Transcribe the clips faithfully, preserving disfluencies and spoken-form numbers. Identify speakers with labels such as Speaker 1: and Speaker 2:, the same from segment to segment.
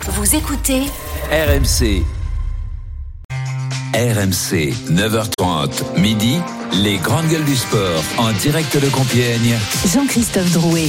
Speaker 1: Vous écoutez
Speaker 2: R M C. R M C, neuf heures trente, midi, les grandes gueules du sport, en direct de Compiègne.
Speaker 1: Jean-Christophe Drouet.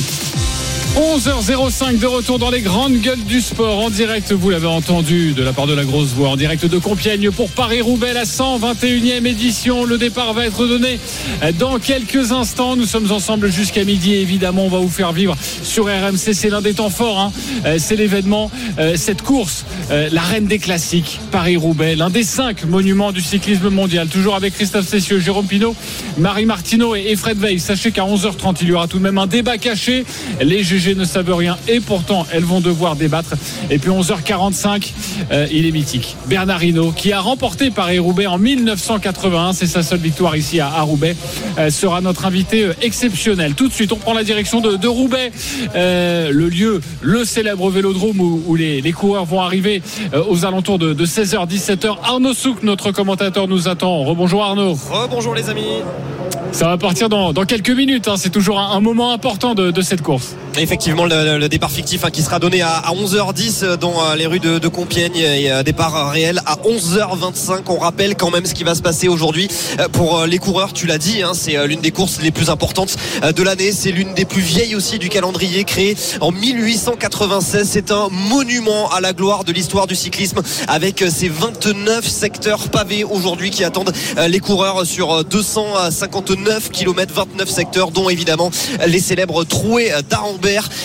Speaker 3: onze heures cinq de retour dans les grandes gueules du sport en direct, vous l'avez entendu, de la part de la grosse voix, en direct de Compiègne pour Paris-Roubaix, la cent vingt et unième édition. Le départ va être donné dans quelques instants. Nous sommes ensemble jusqu'à midi et évidemment on va vous faire vivre sur R M C. C'est l'un des temps forts, hein. C'est l'événement, cette course, la reine des classiques, Paris-Roubaix, l'un des cinq monuments du cyclisme mondial. Toujours avec Christophe Cessieux, Jérôme Pinault, Marie Martineau et Fred Veil. Sachez qu'à onze heures trente il y aura tout de même un débat caché. Les G G ne savent rien et pourtant elles vont devoir débattre. Et puis onze heures quarante-cinq, euh, il est mythique, Bernard Hinault, qui a remporté Paris-Roubaix en mille neuf cent quatre-vingt-un, c'est sa seule victoire ici à, à Roubaix, euh, sera notre invité euh, exceptionnel. Tout de suite on prend la direction de, de Roubaix, euh, le lieu, le célèbre vélodrome où, où les, les coureurs vont arriver euh, aux alentours de, de seize heures dix-sept heures. Arnaud Souk, notre commentateur, nous attend. Rebonjour Arnaud.
Speaker 4: Rebonjour les amis.
Speaker 3: Ça va partir dans, dans quelques minutes, hein. C'est toujours un, un moment important de, de cette course.
Speaker 4: Effectivement, le, le départ fictif hein, qui sera donné à, à onze heures dix dans euh, les rues de, de Compiègne, et euh, départ réel à onze heures vingt-cinq. On rappelle quand même ce qui va se passer aujourd'hui euh, pour euh, les coureurs. Tu l'as dit, hein, c'est euh, l'une des courses les plus importantes euh, de l'année. C'est l'une des plus vieilles aussi du calendrier, créée en mille huit cent quatre-vingt-seize. C'est un monument à la gloire de l'histoire du cyclisme, avec euh, ses vingt-neuf secteurs pavés aujourd'hui qui attendent euh, les coureurs sur euh, deux cent cinquante-neuf kilomètres, vingt-neuf secteurs, dont évidemment les célèbres trouées d'Arambert,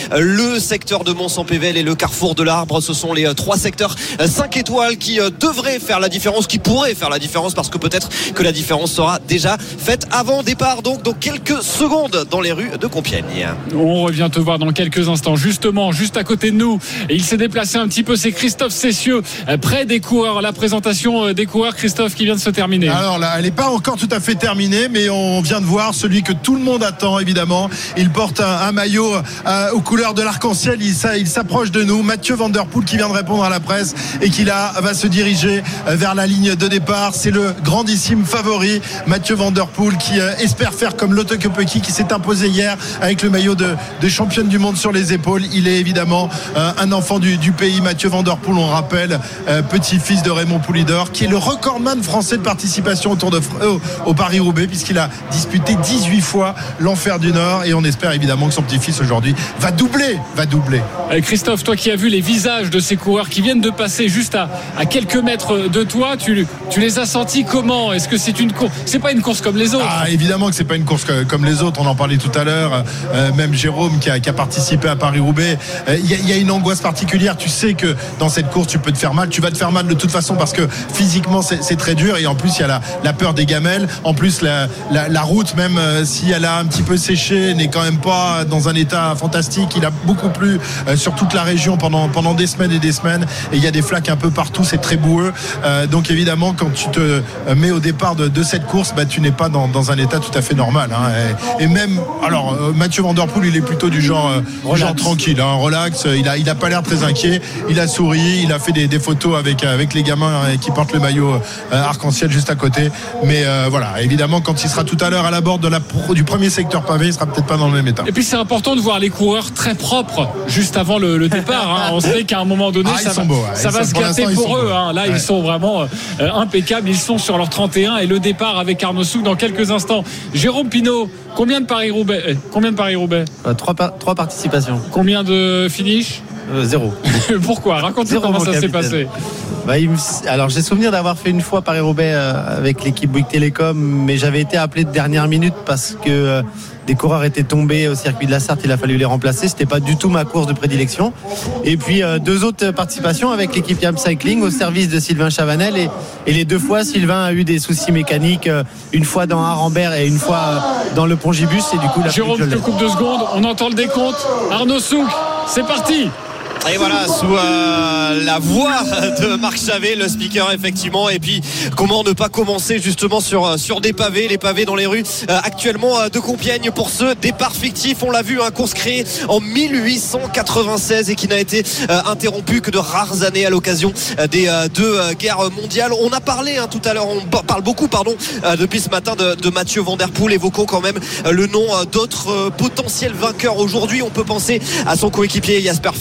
Speaker 4: le secteur de Mont-Saint-Pével et le carrefour de l'Arbre. Ce sont les trois secteurs cinq étoiles qui devraient faire la différence, qui pourraient faire la différence, parce que peut-être que la différence sera déjà faite avant départ, donc dans quelques secondes dans les rues de Compiègne.
Speaker 3: On revient te voir dans quelques instants, justement juste à côté de nous, et il s'est déplacé un petit peu, c'est Christophe Cessieux près des coureurs. La présentation des coureurs, Christophe, qui vient de se terminer.
Speaker 5: Alors là, elle n'est pas encore tout à fait terminée, mais on vient de voir celui que tout le monde attend, évidemment. Il porte un, un maillot euh, aux couleurs de l'arc-en-ciel. Il, ça, il s'approche de nous. Mathieu Van Der Poel qui vient de répondre à la presse et qui là va se diriger vers la ligne de départ. C'est le grandissime favori, Mathieu Van Der Poel, qui euh, espère faire comme Lotte Kopecky, qui s'est imposé hier avec le maillot de, de championne du monde sur les épaules. Il est évidemment euh, un enfant du, du pays. Mathieu Van Der Poel, on rappelle, euh, petit-fils de Raymond Poulidor, qui est le recordman français de participation au Tour de euh, au Paris-Roubaix, puisqu'il a disputé dix-huit fois l'Enfer du Nord, et on espère évidemment que son petit-fils aujourd'hui va doubler, va doubler.
Speaker 3: Christophe, toi qui as vu les visages de ces coureurs qui viennent de passer juste à, à quelques mètres de toi, tu, tu les as sentis comment? Est-ce que c'est une course? C'est pas une course comme les autres?
Speaker 5: Ah, évidemment que c'est pas une course comme les autres, on en parlait tout à l'heure, euh, même Jérôme qui a, qui a participé à Paris-Roubaix, il euh, y, y a une angoisse particulière. Tu sais que dans cette course tu peux te faire mal, tu vas te faire mal de toute façon, parce que physiquement c'est, c'est très dur, et en plus il y a la, la peur des gamelles, en plus la, la, la route, même euh, si elle a un petit peu séché, n'est quand même pas dans un état fantastique. Il a beaucoup plu euh, sur toute la région pendant, pendant des semaines et des semaines, et il y a des flaques un peu partout, c'est très boueux, euh, donc évidemment quand tu te mets au départ de, de cette course, bah, tu n'es pas dans, dans un état tout à fait normal, hein, et, et même alors euh, Mathieu Van Der Poel, il est plutôt du genre, euh, du genre tranquille, hein, relax, il a, il a pas l'air très inquiet, il a souri, il a fait des, des photos avec, avec les gamins hein, qui portent le maillot euh, arc-en-ciel juste à côté, mais euh, voilà, évidemment quand il sera tout à l'heure à la bord de la, du premier secteur pavé, il sera peut-être pas dans le même état.
Speaker 3: Et puis c'est important de voir les coureurs très propres juste avant le, le départ, hein. On sait qu'à un moment donné ah, ça va, beaux, ouais. ça va se gâter pour, pour eux, hein. Là ouais. Ils sont vraiment euh, impeccables, ils sont sur leur trente et un, et le départ avec Arnaud Souk dans quelques instants. Jérôme Pinault, combien de Paris-Roubaix euh, Combien de Paris-Roubaix
Speaker 6: euh, trois, par, trois participations.
Speaker 3: Combien de finish? euh, Zéro. Pourquoi? Raconte-nous comment ça s'est passé.
Speaker 6: Bah, il me... Alors j'ai souvenir d'avoir fait une fois Paris-Roubaix euh, avec l'équipe Bouygues Télécom, mais j'avais été appelé de dernière minute parce que euh, des coureurs étaient tombés au circuit de la Sarthe, il a fallu les remplacer. C'était pas du tout ma course de prédilection. Et puis euh, deux autres participations avec l'équipe Yam Cycling au service de Sylvain Chavanel, et, et les deux fois Sylvain a eu des soucis mécaniques, euh, une fois dans Arambert et une fois euh, dans le Pongibus, et du coup la
Speaker 3: Jérôme, je te coupe deux secondes, on entend le décompte. Arnaud Souk, c'est parti.
Speaker 4: Et voilà, sous euh, la voix de Marc Chavet, le speaker, effectivement. Et puis comment ne pas commencer justement sur, sur des pavés, les pavés dans les rues euh, actuellement euh, de Compiègne pour ce départ fictif. On l'a vu, un hein, course créée en mille huit cent quatre-vingt-seize et qui n'a été euh, interrompue que de rares années à l'occasion euh, des euh, deux euh, guerres mondiales. On a parlé hein, tout à l'heure, on parle beaucoup pardon euh, depuis ce matin de, de Mathieu Van Der Poel, évoquant quand même euh, le nom euh, d'autres euh, potentiels vainqueurs aujourd'hui. On peut penser à son coéquipier Jasper Philipsen,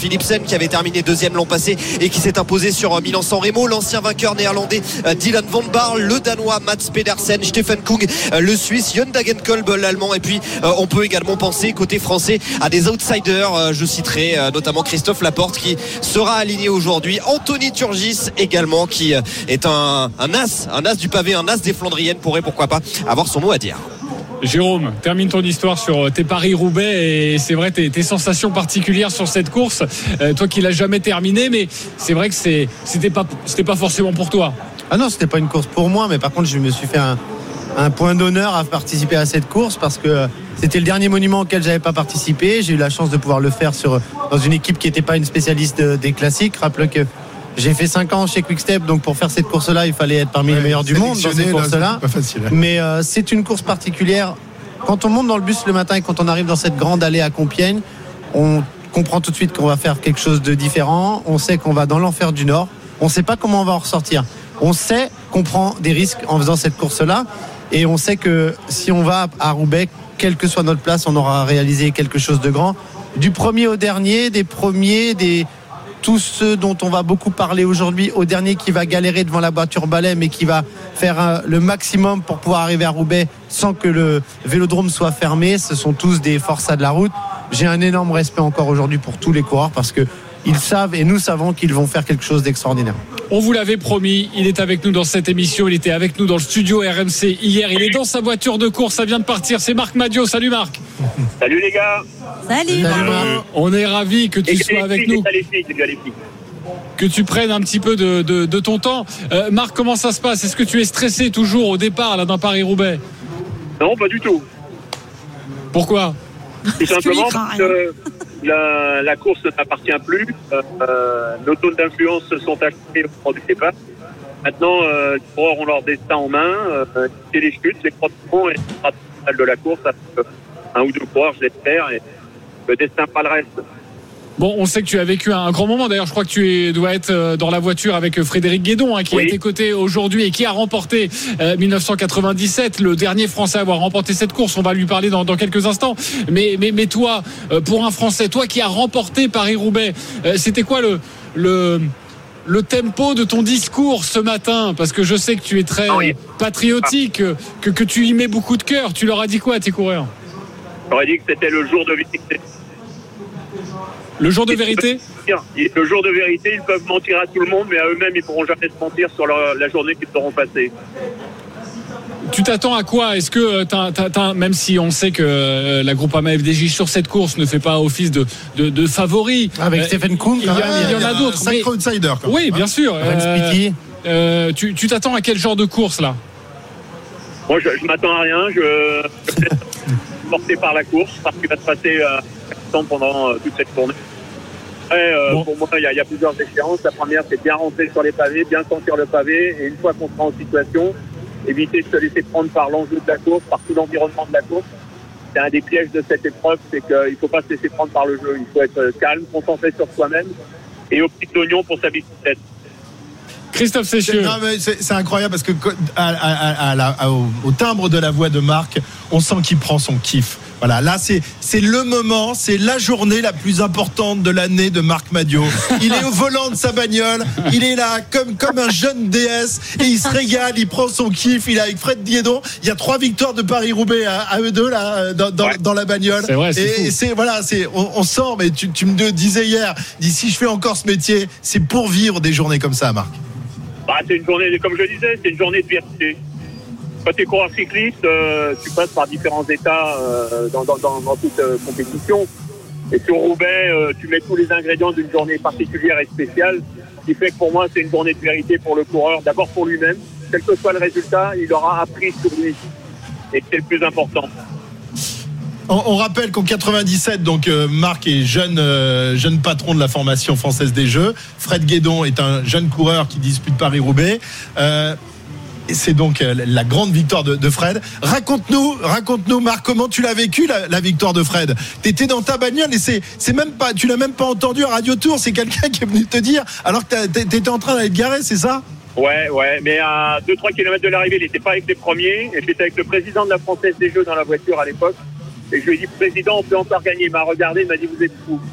Speaker 4: qui avait terminé deuxième l'an passé et qui s'est imposé sur Milan-San Remo. L'ancien vainqueur néerlandais Dylan van Baarle, le danois Mats Pedersen, Stefan Kung le suisse, Jon Dagenkolb l'allemand, et puis on peut également penser côté français à des outsiders. Je citerai notamment Christophe Laporte qui sera aligné aujourd'hui, Anthony Turgis également qui est un, un as un as du pavé, un as des Flandriennes, pourrait pourquoi pas avoir son mot à dire.
Speaker 3: Jérôme, termine ton histoire sur tes Paris-Roubaix et c'est vrai tes, tes sensations particulières sur cette course, euh, toi qui l'as jamais terminée, mais c'est vrai que c'est, c'était pas, c'était pas forcément pour toi.
Speaker 6: Ah non, c'était pas une course pour moi, mais par contre je me suis fait un, un point d'honneur à participer à cette course parce que c'était le dernier monument auquel j'avais pas participé. J'ai eu la chance de pouvoir le faire sur, dans une équipe qui n'était pas une spécialiste des classiques. Rappelez que j'ai fait cinq ans chez Quick-Step, donc pour faire cette course-là, il fallait être parmi ouais, les meilleurs du monde dans cette course-là.
Speaker 5: C'est pas facile, hein.
Speaker 6: Mais euh, c'est une course particulière. Quand on monte dans le bus le matin et quand on arrive dans cette grande allée à Compiègne, on comprend tout de suite qu'on va faire quelque chose de différent. On sait qu'on va dans l'enfer du Nord. On ne sait pas comment on va en ressortir. On sait qu'on prend des risques en faisant cette course-là. Et on sait que si on va à Roubaix, quelle que soit notre place, on aura réalisé quelque chose de grand. Du premier au dernier, des premiers, des... tous ceux dont on va beaucoup parler aujourd'hui, au dernier qui va galérer devant la voiture balai mais qui va faire un, le maximum pour pouvoir arriver à Roubaix sans que le vélodrome soit fermé, ce sont tous des forçats de la route. J'ai un énorme respect encore aujourd'hui pour tous les coureurs parce que ils savent et nous savons qu'ils vont faire quelque chose d'extraordinaire.
Speaker 3: On vous l'avait promis, il est avec nous dans cette émission, il était avec nous dans le studio R M C hier, il est dans sa voiture de course, ça vient de partir, c'est Marc Madiot. Salut Marc.
Speaker 7: Salut les gars.
Speaker 1: Salut,
Speaker 6: Salut Marc.
Speaker 3: On est ravis que tu
Speaker 7: et
Speaker 3: sois avec nous, que tu prennes un petit peu de, de, de ton temps. euh, Marc, comment ça se passe? Est-ce que tu es stressé toujours au départ là, d'un Paris-Roubaix?
Speaker 7: Non, pas du tout.
Speaker 3: Pourquoi?
Speaker 7: Tout simplement parce que la, la course ne t'appartient plus. Euh, nos zones d'influence se sont achetées au moment du départ. Maintenant, euh, les coureurs ont leur destin en main. Euh, c'est les chutes, les croisements et le de la course. Avec un ou deux coureurs, je l'espère, et le destin pas le reste.
Speaker 3: Bon, on sait que tu as vécu un grand moment. D'ailleurs, je crois que tu es, dois être dans la voiture avec Frédéric Guédon, hein, qui oui. a été coté aujourd'hui et qui a remporté euh, dix-neuf cent quatre-vingt-dix-sept, le dernier Français à avoir remporté cette course. On va lui parler dans, dans quelques instants. Mais, mais, mais toi, euh, pour un Français, toi qui as remporté Paris-Roubaix, euh, c'était quoi le, le, le tempo de ton discours ce matin? Parce que je sais que tu es très oui. patriotique, que, que tu y mets beaucoup de cœur. Tu leur as dit quoi à tes coureurs?
Speaker 7: J'aurais dit que c'était le jour de vérité.
Speaker 3: Le jour de vérité?
Speaker 7: Le jour de vérité, ils peuvent mentir à tout le monde, mais à eux-mêmes, ils ne pourront jamais se mentir sur leur, la journée qu'ils auront passée.
Speaker 3: Tu t'attends à quoi? Est-ce que, t'as, t'as, t'as, même si on sait que euh, la Groupama F D J sur cette course ne fait pas office de, de, de favori.
Speaker 6: Avec euh, Stephen Kung,
Speaker 3: il y, a, il y en a, a d'autres.
Speaker 5: Sacré mais... outsider. Quand
Speaker 3: oui,
Speaker 5: même.
Speaker 3: bien sûr. Euh, euh, tu, tu t'attends à quel genre de course là?
Speaker 7: Moi, je, je m'attends à rien. Je, je vais être porté par la course parce qu'il va se passer euh, pendant euh, toute cette journée. Après, euh, bon. Pour moi, il y, y a plusieurs échéances. La première, c'est bien rentrer sur les pavés, bien sentir le pavé, et une fois qu'on sera en situation, éviter de se laisser prendre par l'enjeu de la course, par tout l'environnement de la course. C'est un des pièges de cette épreuve, c'est qu'il ne faut pas se laisser prendre par le jeu. Il faut être calme, concentré sur soi-même et au petit oignon pour sa bicyclette.
Speaker 3: Christophe Cessieux.
Speaker 5: Non, mais c'est, c'est incroyable parce que à, à, à la, à, au, au timbre de la voix de Marc, on sent qu'il prend son kiff. Voilà, là c'est c'est le moment, c'est la journée la plus importante de l'année de Marc Madiot. Il est au volant de sa bagnole, il est là comme comme un jeune D S et il se régale, il prend son kiff. Il est avec Fred Guédon. Il y a trois victoires de Paris-Roubaix à, à eux deux là dans dans, ouais. dans la bagnole.
Speaker 3: C'est vrai, c'est
Speaker 5: et,
Speaker 3: fou.
Speaker 5: et c'est voilà, c'est on, on sent. Mais tu tu me disais hier, dis si je fais encore ce métier, c'est pour vivre des journées comme ça, Marc.
Speaker 7: Bah, c'est une journée, comme je le disais, c'est une journée de vérité. Quand tu es coureur cycliste, euh, tu passes par différents états euh, dans, dans, dans, dans toute euh, compétition. Et sur Roubaix, euh, tu mets tous les ingrédients d'une journée particulière et spéciale, ce qui fait que pour moi, c'est une journée de vérité pour le coureur. D'abord pour lui-même, quel que soit le résultat, il aura appris sur lui. Et c'est le plus important.
Speaker 5: On, on rappelle qu'en quatre-vingt-dix-sept, donc euh, Marc est jeune, euh, jeune patron de la formation française des Jeux. Fred Guédon est un jeune coureur qui dispute Paris-Roubaix. Euh, et c'est donc euh, la grande victoire de, de Fred. Raconte-nous, raconte-nous, Marc, comment tu l'as vécu la, la victoire de Fred. T'étais dans ta bagnole et c'est, c'est même pas, tu l'as même pas entendu à Radio Tour. C'est quelqu'un qui est venu te dire alors que t'étais en train d'aller te garer, c'est ça?
Speaker 7: Ouais, ouais, mais à deux trois kilomètres de l'arrivée, il n'était pas avec les premiers. Et j'étais avec le président de la Française des Jeux dans la voiture à l'époque. Et je lui ai dit, président, on peut encore gagner. Il m'a regardé, il m'a dit, vous êtes fou.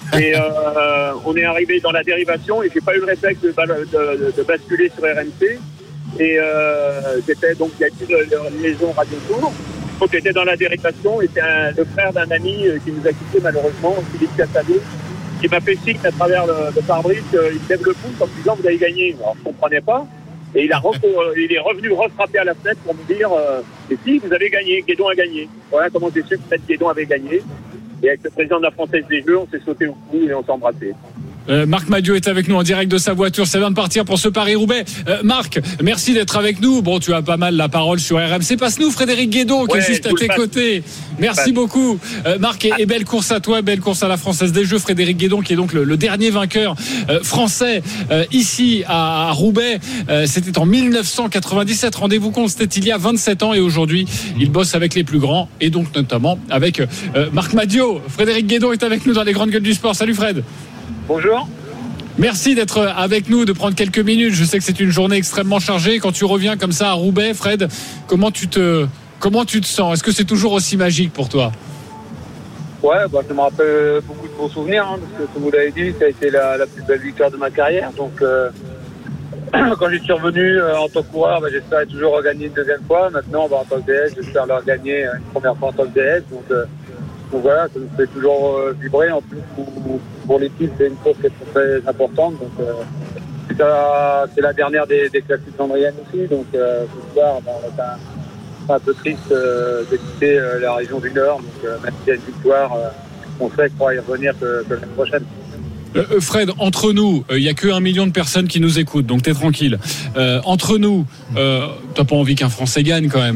Speaker 7: Et euh, on est arrivé dans la dérivation et j'ai pas eu le réflexe de, de, de basculer sur R M C. Et euh, j'étais donc il y a une de liaison Radio Tour. Donc j'étais dans la dérivation et c'est un, le frère d'un ami qui nous a quittés malheureusement, Philippe Cassado, qui m'a fait signe à travers le, le pare-brise, il lève le pouce en me disant vous avez gagné. Alors je comprenais pas. Et il, a re- il est revenu refrapper à la fenêtre pour me dire euh, et si vous avez gagné, Guédon a gagné. Voilà comment j'ai su que peut-être Guédon avait gagné. Et avec le président de la Française des Jeux, on s'est sauté au cou et on s'est embrassé.
Speaker 3: Euh, Marc Madiot est avec nous en direct de sa voiture. Ça vient de partir pour ce Paris-Roubaix. Euh, Marc, merci d'être avec nous. Bon, tu as pas mal la parole sur R M C. Passe-nous Frédéric Guédon qui
Speaker 7: ouais,
Speaker 3: est juste à tes
Speaker 7: passe.
Speaker 3: côtés. Merci beaucoup. Euh, Marc, et, et belle course à toi, belle course à la Française des Jeux. Frédéric Guédon qui est donc le, le dernier vainqueur euh, français euh, ici à, à Roubaix. Euh, c'était en dix-neuf cent quatre-vingt-dix-sept. Rendez-vous compte, c'était il y a vingt-sept ans et aujourd'hui, il bosse avec les plus grands et donc notamment avec euh, Marc Madiot. Frédéric Guédon est avec nous dans les grandes gueules du sport. Salut Fred.
Speaker 7: Bonjour.
Speaker 3: Merci d'être avec nous, de prendre quelques minutes. Je sais que c'est une journée extrêmement chargée. Quand tu reviens comme ça à Roubaix, Fred, comment tu te, comment tu te sens ? Est-ce que c'est toujours aussi magique pour toi ?
Speaker 7: Ouais, bah, ça me rappelle beaucoup de bons souvenirs, hein, parce que comme vous l'avez dit, ça a été la, la plus belle victoire de ma carrière. Donc, euh, quand je suis revenu euh, en tant que coureur, bah, j'espérais toujours regagner une deuxième fois. Maintenant, bah, en tant que D S, j'espère leur gagner une première fois en tant que D S. Donc, euh, donc voilà, ça nous fait toujours euh, vibrer. En plus, pour, pour l'équipe, c'est une course qui est très importante. Donc, euh, c'est, la, c'est la dernière des, des classiques cendriennes aussi. Donc, euh, ce soir, bah, on va un peu triste euh, de quitter euh, la région du Nord. Donc, euh, même s'il y a une victoire, euh, on sait qu'il pourra y revenir que, que l'année prochaine.
Speaker 3: Euh, Fred, entre nous, il euh, n'y a qu'un million de personnes qui nous écoutent, donc t'es tranquille. Euh, entre nous, euh, t'as pas envie qu'un Français gagne quand même ?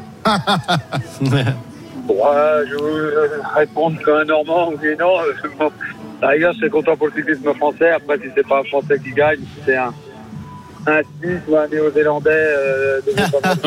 Speaker 7: Bon, euh, je vais répondre qu'un Normand, oui et non. Bon, à la rigueur, je suis content pour le cyclisme français. Après, si c'est pas un Français qui gagne, si c'est un, un Suisse ou un Néo-Zélandais euh, de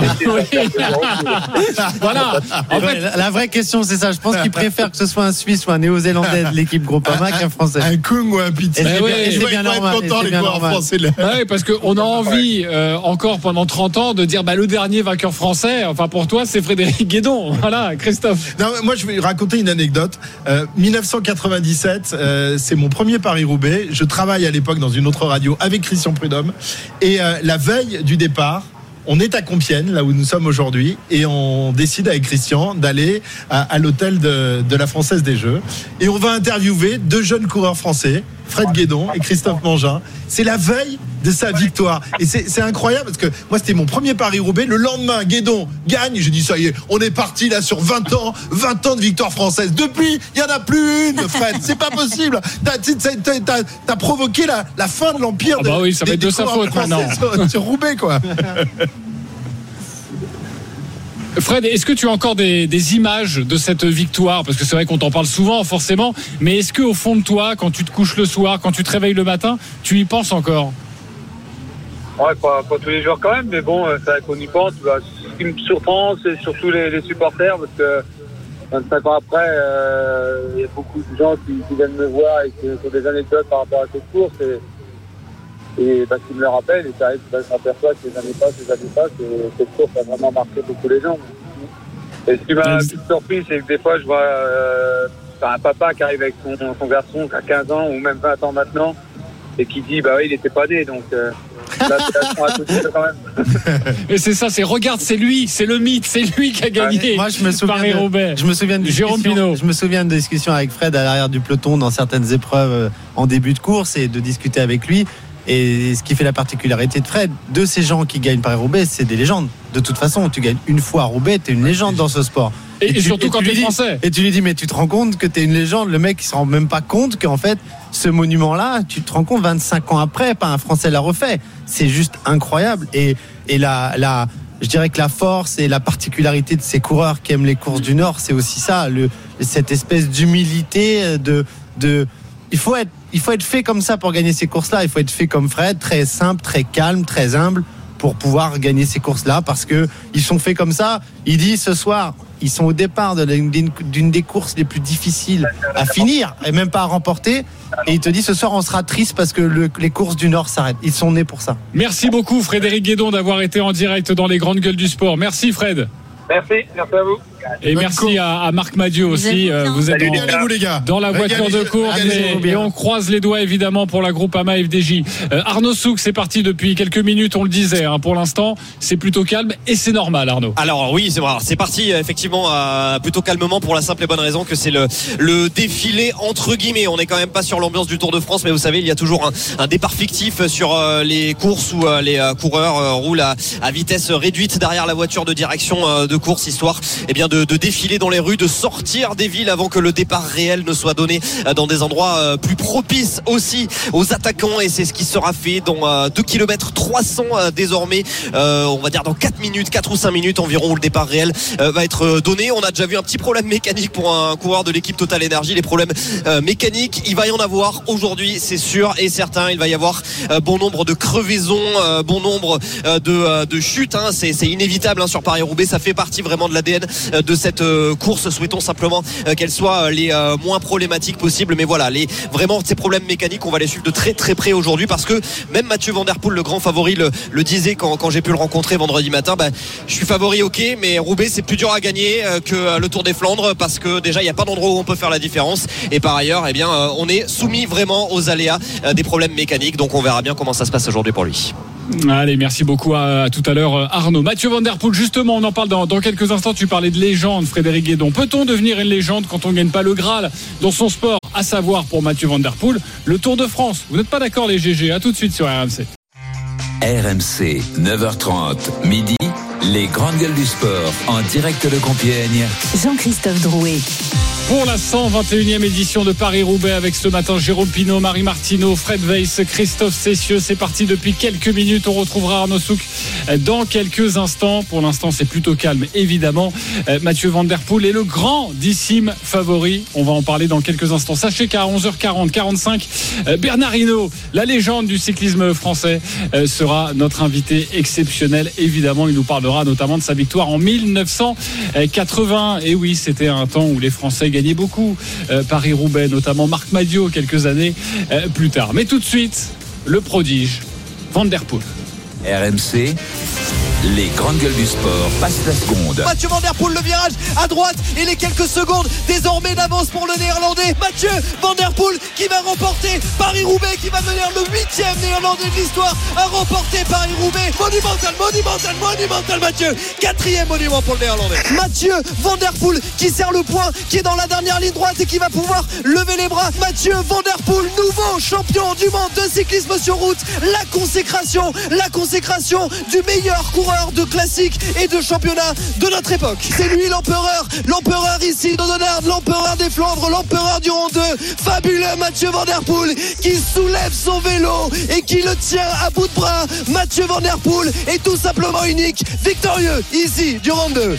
Speaker 3: Voilà. En fait,
Speaker 6: la, la vraie question, c'est ça. Je pense qu'il préfère que ce soit un Suisse ou un Néo-Zélandais de l'équipe Groupama qu'un Français.
Speaker 5: Un Kung ou un Pizza.
Speaker 6: Et c'est
Speaker 3: ouais,
Speaker 6: bien, et
Speaker 3: ils
Speaker 6: c'est
Speaker 5: vont
Speaker 6: bien
Speaker 5: être
Speaker 6: normal.
Speaker 5: contents,
Speaker 6: et c'est
Speaker 5: les
Speaker 6: bien
Speaker 5: coureurs
Speaker 6: normal.
Speaker 5: français.
Speaker 3: ouais, parce qu'on a envie euh, encore pendant trente ans de dire bah, le dernier vainqueur français, enfin pour toi, c'est Frédéric Guédon. Voilà, Christophe.
Speaker 5: Non, moi, je vais raconter une anecdote. Euh, dix-neuf cent quatre-vingt-dix-sept, euh, c'est mon premier Paris-Roubaix. Je travaille à l'époque dans une autre radio avec Christian Prudhomme. Et euh, la veille du départ, on est à Compiègne, là où nous sommes aujourd'hui, et on décide avec Christian d'aller à, à l'hôtel de, de la Française des Jeux. Et on va interviewer deux jeunes coureurs français, Fred Guédon et Christophe Mangin. C'est la veille de sa victoire. Et c'est, c'est incroyable parce que moi, c'était mon premier Paris-Roubaix. Le lendemain, Guédon gagne. J'ai dit, ça y est, on est parti là sur vingt ans, vingt ans de victoire française. Depuis, il n'y en a plus une, Fred. C'est pas possible. T'as, t'as, t'as, t'as provoqué la, la fin de l'empire.
Speaker 3: Ah bah
Speaker 5: de,
Speaker 3: oui, ça va
Speaker 5: des,
Speaker 3: être de
Speaker 5: des
Speaker 3: sa
Speaker 5: coureurs
Speaker 3: faute maintenant.
Speaker 5: Sur, sur Roubaix, quoi.
Speaker 3: Fred, est-ce que tu as encore des, des images de cette victoire ? Parce que c'est vrai qu'on t'en parle souvent, forcément. Mais est-ce qu'au fond de toi, quand tu te couches le soir, quand tu te réveilles le matin, tu y penses encore ?
Speaker 7: Ouais, pas, pas tous les jours quand même, mais bon, c'est vrai qu'on y pense. Bah, ce qui me surprend, c'est surtout les, les supporters, parce que vingt-cinq ans après, euh, il y a beaucoup de gens qui, qui viennent me voir et qui ont des anecdotes par rapport à cette course. Et, et bah, qui me le rappellent, et ça arrive, bah, je m'aperçois que les années passent, les années passent, et cette course a vraiment marqué beaucoup les gens. Et ce qui m'a plus surpris, c'est que des fois, je vois euh, un papa qui arrive avec son, son garçon qui a quinze ans, ou même vingt ans maintenant, et qui dit, bah oui, il n'était pas né, donc... Euh, Là, c'est quand même.
Speaker 3: Et c'est ça, c'est regarde, c'est lui, c'est le mythe, c'est lui qui a gagné.
Speaker 6: Moi, je me souviens
Speaker 3: Paris-Roubaix.
Speaker 6: de, je me souviens de
Speaker 3: Jérôme Pinault.
Speaker 6: Je me souviens de discussions avec Fred à l'arrière du peloton dans certaines épreuves en début de course et de discuter avec lui. Et ce qui fait la particularité de Fred, de ces gens qui gagnent Paris-Roubaix, c'est des légendes. De toute façon, tu gagnes une fois à Roubaix, t'es une légende dans ce sport.
Speaker 3: Et, et,
Speaker 6: tu,
Speaker 3: surtout
Speaker 6: et
Speaker 3: quand
Speaker 6: tu
Speaker 3: t'es
Speaker 6: lui dis,
Speaker 3: français.
Speaker 6: Et tu lui dis, mais tu te rends compte que t'es une légende. Le mec, il se rend même pas compte qu'en fait, ce monument-là, tu te rends compte vingt-cinq ans après, pas un Français l'a refait. C'est juste incroyable. Et, et la, la, je dirais que la force et la particularité de ces coureurs qui aiment les courses du Nord, c'est aussi ça, le, cette espèce d'humilité, de, de, il faut être, il faut être fait comme ça pour gagner ces courses-là. Il faut être fait comme Fred, très simple, très calme, très humble, pour pouvoir gagner ces courses-là, parce que ils sont faits comme ça. Il dit ce soir, ils sont au départ de la, d'une, d'une des courses les plus difficiles à finir et même pas à remporter. Et il te dit ce soir on sera triste parce que le, les courses du Nord s'arrêtent. Ils sont nés pour ça.
Speaker 3: Merci beaucoup Frédéric Guédon d'avoir été en direct dans les grandes gueules du sport. Merci Fred.
Speaker 7: Merci, merci à vous.
Speaker 3: Et merci à, à Marc Madiot aussi. Euh, vous êtes
Speaker 7: Salut,
Speaker 3: dans,
Speaker 7: les gars.
Speaker 5: Vous les gars.
Speaker 3: dans la voiture de course et, et on croise les doigts évidemment pour la Groupama F D J. Euh, Arnaud Souk, c'est parti depuis quelques minutes, on le disait. Hein, pour l'instant, c'est plutôt calme et c'est normal, Arnaud.
Speaker 4: Alors oui, c'est vrai. C'est parti effectivement euh, plutôt calmement pour la simple et bonne raison que c'est le, le défilé entre guillemets. On n'est quand même pas sur l'ambiance du Tour de France, mais vous savez, il y a toujours un, un départ fictif sur euh, les courses où euh, les euh, coureurs euh, roulent à, à vitesse réduite derrière la voiture de direction euh, de course, histoire eh bien de, de défiler dans les rues, de sortir des villes avant que le départ réel ne soit donné euh, dans des endroits euh, plus propices aussi aux attaquants. Et c'est ce qui sera fait dans euh, deux kilomètres trois cents euh, désormais. Euh, on va dire dans quatre minutes, quatre ou cinq minutes environ où le départ réel euh, va être donné. On a déjà vu un petit problème mécanique pour un coureur de l'équipe Total Energy. Les problèmes euh, mécaniques, il va y en avoir aujourd'hui, c'est sûr et certain. Il va y avoir euh, bon nombre de crevaisons, euh, bon nombre euh, de, euh, de chutes. Hein. C'est, c'est inévitable hein, sur Paris-Roubaix. Ça fait partie vraiment de l'A D N euh, de cette euh, course. Souhaitons simplement euh, qu'elle soit euh, les euh, moins problématiques possibles. Mais voilà, les, vraiment ces problèmes mécaniques, on va les suivre de très très près aujourd'hui parce que même Mathieu Van Der Poel, le grand favori, le, le disait quand, quand j'ai pu le rencontrer vendredi matin. Bah, je suis favori, ok, mais Roubaix c'est plus dur à gagner euh, que euh, le Tour des Flandres parce que déjà il n'y a pas d'endroit où on peut faire la différence et par ailleurs eh bien euh, on est soumis vraiment aux aléas euh, des problèmes mécaniques, donc on verra bien comment ça se passe aujourd'hui pour lui.
Speaker 3: Allez, merci beaucoup à, à tout à l'heure Arnaud. Mathieu Van Der Poel, justement, on en parle dans, dans quelques instants. Tu parlais de légende, Frédéric Guédon. Peut-on devenir une légende quand on ne gagne pas le Graal dans son sport, à savoir pour Mathieu Van Der Poel le Tour de France? Vous n'êtes pas d'accord les G G? À tout de suite sur R M C.
Speaker 2: R M C, neuf heures trente, midi, les grandes gueules du sport en direct de Compiègne.
Speaker 1: Jean-Christophe Drouet.
Speaker 3: Pour la cent vingt et unième édition de Paris-Roubaix avec ce matin Jérôme Pinault, Marie Martineau, Fred Weiss, Christophe Cessieux. C'est parti depuis quelques minutes. On retrouvera Arnaud Souk dans quelques instants. Pour l'instant, c'est plutôt calme, évidemment. Mathieu Van Der Poel est le grandissime favori. On va en parler dans quelques instants. Sachez qu'à onze heures quarante, quarante-cinq, Bernard Hinault, la légende du cyclisme français, sera notre invité exceptionnel. Évidemment, il nous parlera notamment de sa victoire en mille neuf cent quatre-vingts. Et oui, c'était un temps où les Français gagné beaucoup, euh, Paris-Roubaix, notamment Marc Madiot quelques années euh, plus tard. Mais tout de suite, le prodige Van Der Poel.
Speaker 2: R M C, les grandes gueules du sport passent la seconde.
Speaker 4: Mathieu Van Der Poel, le virage à droite et les quelques secondes désormais d'avance pour le néerlandais Mathieu Van Der Poel qui va remporter Paris-Roubaix, qui va devenir le huitième néerlandais de l'histoire à remporter Paris-Roubaix. Monumental, monumental, monumental Mathieu. Quatrième monument pour le néerlandais. Mathieu Van Der Poel qui serre le poing, qui est dans la dernière ligne droite et qui va pouvoir lever les bras. Mathieu Van Der Poel, nouveau champion du monde de cyclisme sur route. La consécration, la consécration du meilleur coureur de classique et de championnat de notre époque. C'est lui l'empereur, l'empereur ici de Donard, l'empereur des Flandres, l'empereur du Ronde deux. Fabuleux Mathieu Van Der Poel qui soulève son vélo et qui le tient à bout de bras. Mathieu Van Der Poel est tout simplement unique, victorieux ici du Ronde deux.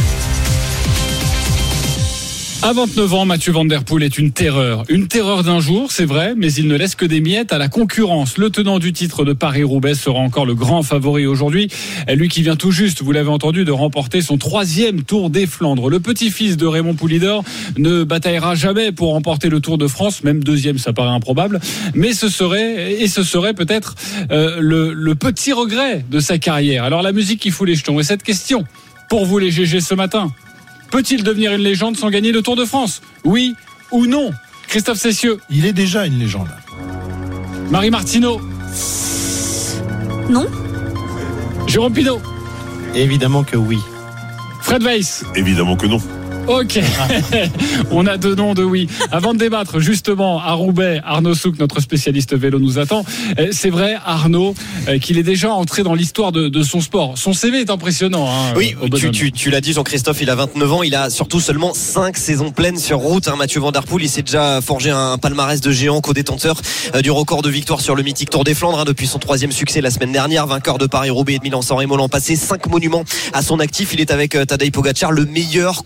Speaker 3: À vingt-neuf ans, Mathieu Van Der Poel est une terreur. Une terreur d'un jour, c'est vrai, mais il ne laisse que des miettes à la concurrence. Le tenant du titre de Paris-Roubaix sera encore le grand favori aujourd'hui. Lui qui vient tout juste, vous l'avez entendu, de remporter son troisième Tour des Flandres. Le petit-fils de Raymond Poulidor ne bataillera jamais pour remporter le Tour de France. Même deuxième, ça paraît improbable. Mais ce serait, et ce serait peut-être euh, le, le petit regret de sa carrière. Alors la musique qui fout les jetons. Et cette question, pour vous les G G ce matin, peut-il devenir une légende sans gagner le Tour de France? Oui ou non? Christophe Cessieux.
Speaker 5: Il est déjà une légende.
Speaker 3: Marie Martineau.
Speaker 1: Non.
Speaker 3: Jérôme Pinault.
Speaker 6: Évidemment que oui.
Speaker 3: Fred Weiss.
Speaker 8: Évidemment que non.
Speaker 3: Ok, on a deux noms de oui. Avant de débattre justement à Roubaix, Arnaud Souk, notre spécialiste vélo, nous attend. C'est vrai, Arnaud, qu'il est déjà entré dans l'histoire de, de son sport. Son C V est impressionnant. Hein,
Speaker 4: oui, tu, tu, tu l'as dit, Jean-Christophe, il a vingt-neuf ans, il a surtout seulement cinq saisons pleines sur route. Hein, Mathieu Van Der Poel, il s'est déjà forgé un palmarès de géant, co-détenteur euh, du record de victoire sur le mythique Tour des Flandres hein, depuis son troisième succès la semaine dernière, vainqueur de Paris-Roubaix et de Milan-San Remo l'an passé. Cinq monuments à son actif. Il est avec euh, Tadej Pogacar, le meilleur coureur de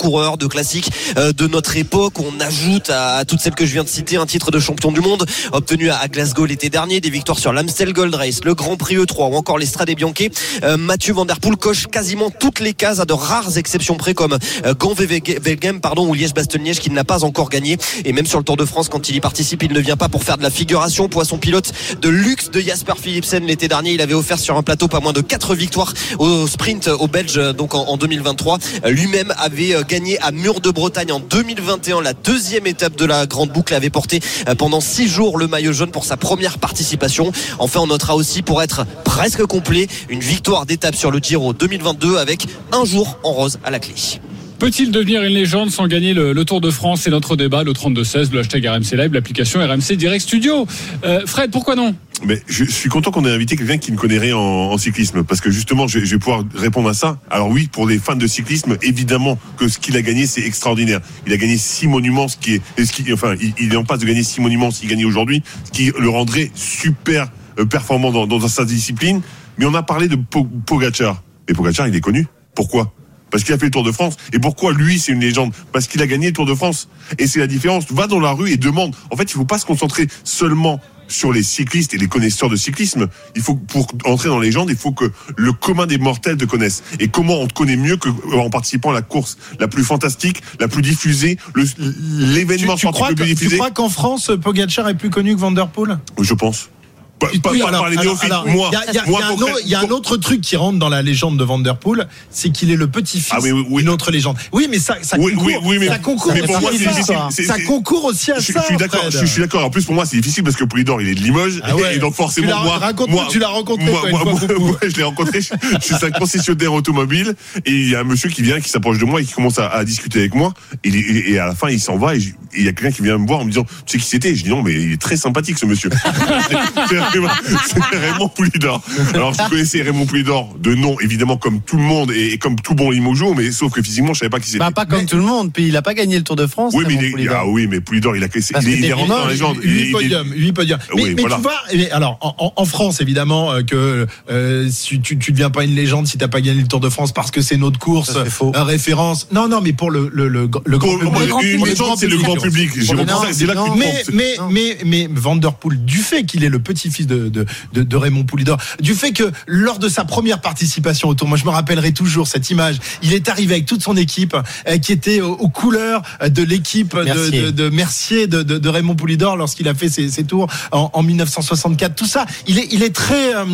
Speaker 4: classiques de notre époque. On ajoute à, à toutes celles que je viens de citer un titre de champion du monde obtenu à Glasgow l'été dernier, des victoires sur l'Amstel Gold Race, le Grand Prix E trois ou encore l'Estrade Bianche. Euh, Mathieu Van Der Poel coche quasiment toutes les cases, à de rares exceptions près, comme euh, Gand-Wevelgem pardon ou Liège-Bastogne-Liège, qui n'a pas encore gagné. Et même sur le Tour de France, quand il y participe, il ne vient pas pour faire de la figuration. Poisson pilote de luxe de Jasper Philipsen l'été dernier, il avait offert sur un plateau pas moins de quatre victoires au sprint aux Belges, donc en, en deux mille vingt-trois. Lui-même avait gagné à Mur de Bretagne en deux mille vingt et un la deuxième étape de la grande boucle, avait porté pendant six jours le maillot jaune pour sa première participation. Enfin, on notera aussi, pour être presque complet, une victoire d'étape sur le Giro deux mille vingt-deux avec un jour en rose à la clé.
Speaker 3: Peut-il devenir une légende sans gagner le, le Tour de France? C'est notre débat, le trente-deux seize, le hashtag R M C Live, l'application R M C Direct Studio. Euh, Fred, pourquoi non?
Speaker 8: Mais je suis content qu'on ait invité quelqu'un qui ne connaît rien en, en cyclisme, parce que justement, je, je vais pouvoir répondre à ça. Alors oui, pour les fans de cyclisme, évidemment que ce qu'il a gagné, c'est extraordinaire. Il a gagné six monuments, ce qui est, ce qui, enfin, il, il est en passe de gagner six monuments s'il gagnait aujourd'hui, ce qui le rendrait super euh, performant dans, dans sa discipline. Mais on a parlé de Pogacar. Mais Pogacar, il est connu. Pourquoi? Parce qu'il a fait le Tour de France. Et pourquoi lui, c'est une légende? Parce qu'il a gagné le Tour de France. Et c'est la différence. Va dans la rue et demande. En fait, il ne faut pas se concentrer seulement sur les cyclistes et les connaisseurs de cyclisme. Il faut, pour entrer dans les légendes, il faut que le commun des mortels te connaisse. Et comment on te connaît mieux qu'en participant à la course la plus fantastique, la plus diffusée, le, l'événement
Speaker 5: tu, tu
Speaker 8: sportif le plus
Speaker 5: que,
Speaker 8: diffusé.
Speaker 5: Tu crois qu'en France, Pogacar est plus connu que Van Der Poel?
Speaker 8: Je pense. Pas, pas,
Speaker 5: oui,
Speaker 8: pas
Speaker 5: alors,
Speaker 8: par les
Speaker 5: alors,
Speaker 8: néophytes.
Speaker 5: alors,
Speaker 8: Moi,
Speaker 5: il y a, y a,
Speaker 8: moi,
Speaker 5: y a, un,
Speaker 8: concret,
Speaker 5: autre, y a un autre truc qui rentre dans la légende de Van Der Poel, c'est qu'il est le petit-fils
Speaker 8: ah, oui, oui, oui.
Speaker 5: d'une autre légende. Oui, mais ça, ça
Speaker 8: oui,
Speaker 5: concourt,
Speaker 8: oui, oui, mais,
Speaker 5: ça concourt,
Speaker 8: mais pour moi, c'est
Speaker 5: ça,
Speaker 8: difficile. C'est,
Speaker 5: ça
Speaker 8: c'est,
Speaker 5: concourt aussi à
Speaker 8: je,
Speaker 5: ça.
Speaker 8: Je suis d'accord. Je, je suis d'accord. En plus, pour moi, c'est difficile parce que Poulidor, il est de Limoges,
Speaker 5: ah ouais.
Speaker 8: et donc forcément,
Speaker 5: tu
Speaker 8: moi,
Speaker 5: moi, tu l'as rencontré.
Speaker 8: Moi,
Speaker 5: quoi,
Speaker 8: moi, moi, moi, je l'ai rencontré. Je, je suis un concessionnaire automobile et il y a un monsieur qui vient, qui s'approche de moi et qui commence à, à discuter avec moi. Et, et, et à la fin, il s'en va et il y a quelqu'un qui vient me voir en me disant, tu sais qui c'était? Je dis non, mais il est très sympathique ce monsieur. c'est, c'est, c'est Raymond Poulidor. Alors je connaissais Raymond Poulidor de nom, évidemment, comme tout le monde et, et comme tout bon Limogeau, mais sauf que physiquement je savais pas qui c'était.
Speaker 6: Bah pas comme
Speaker 8: mais...
Speaker 6: tout le monde, puis il a pas gagné le Tour de France.
Speaker 8: Oui mais il est... ah oui mais Poulidor il a il, il est rentré dans la légende.
Speaker 5: huit podiums, huit podiums. Mais,
Speaker 8: oui,
Speaker 5: mais
Speaker 8: voilà.
Speaker 5: tu vois, alors en, en France évidemment euh, que euh, si tu tu deviens pas une légende si t'as pas gagné le Tour de France parce que c'est notre course euh, référence. Non non mais pour le le le, le grand
Speaker 8: public. Une légende c'est le grand public. C'est là que
Speaker 5: mais mais mais mais Van Der Poel, du fait qu'il est le petit-fils de de de, de Raymond Poulidor, du fait que lors de sa première participation au Tour, moi je me rappellerai toujours cette image, il est arrivé avec toute son équipe euh, qui était aux, aux couleurs de l'équipe Mercier. de, de, de Mercier de, de, de Raymond Poulidor lorsqu'il a fait ses, ses tours en, en dix-neuf cent soixante-quatre. Tout ça, il est, il est très... Euh,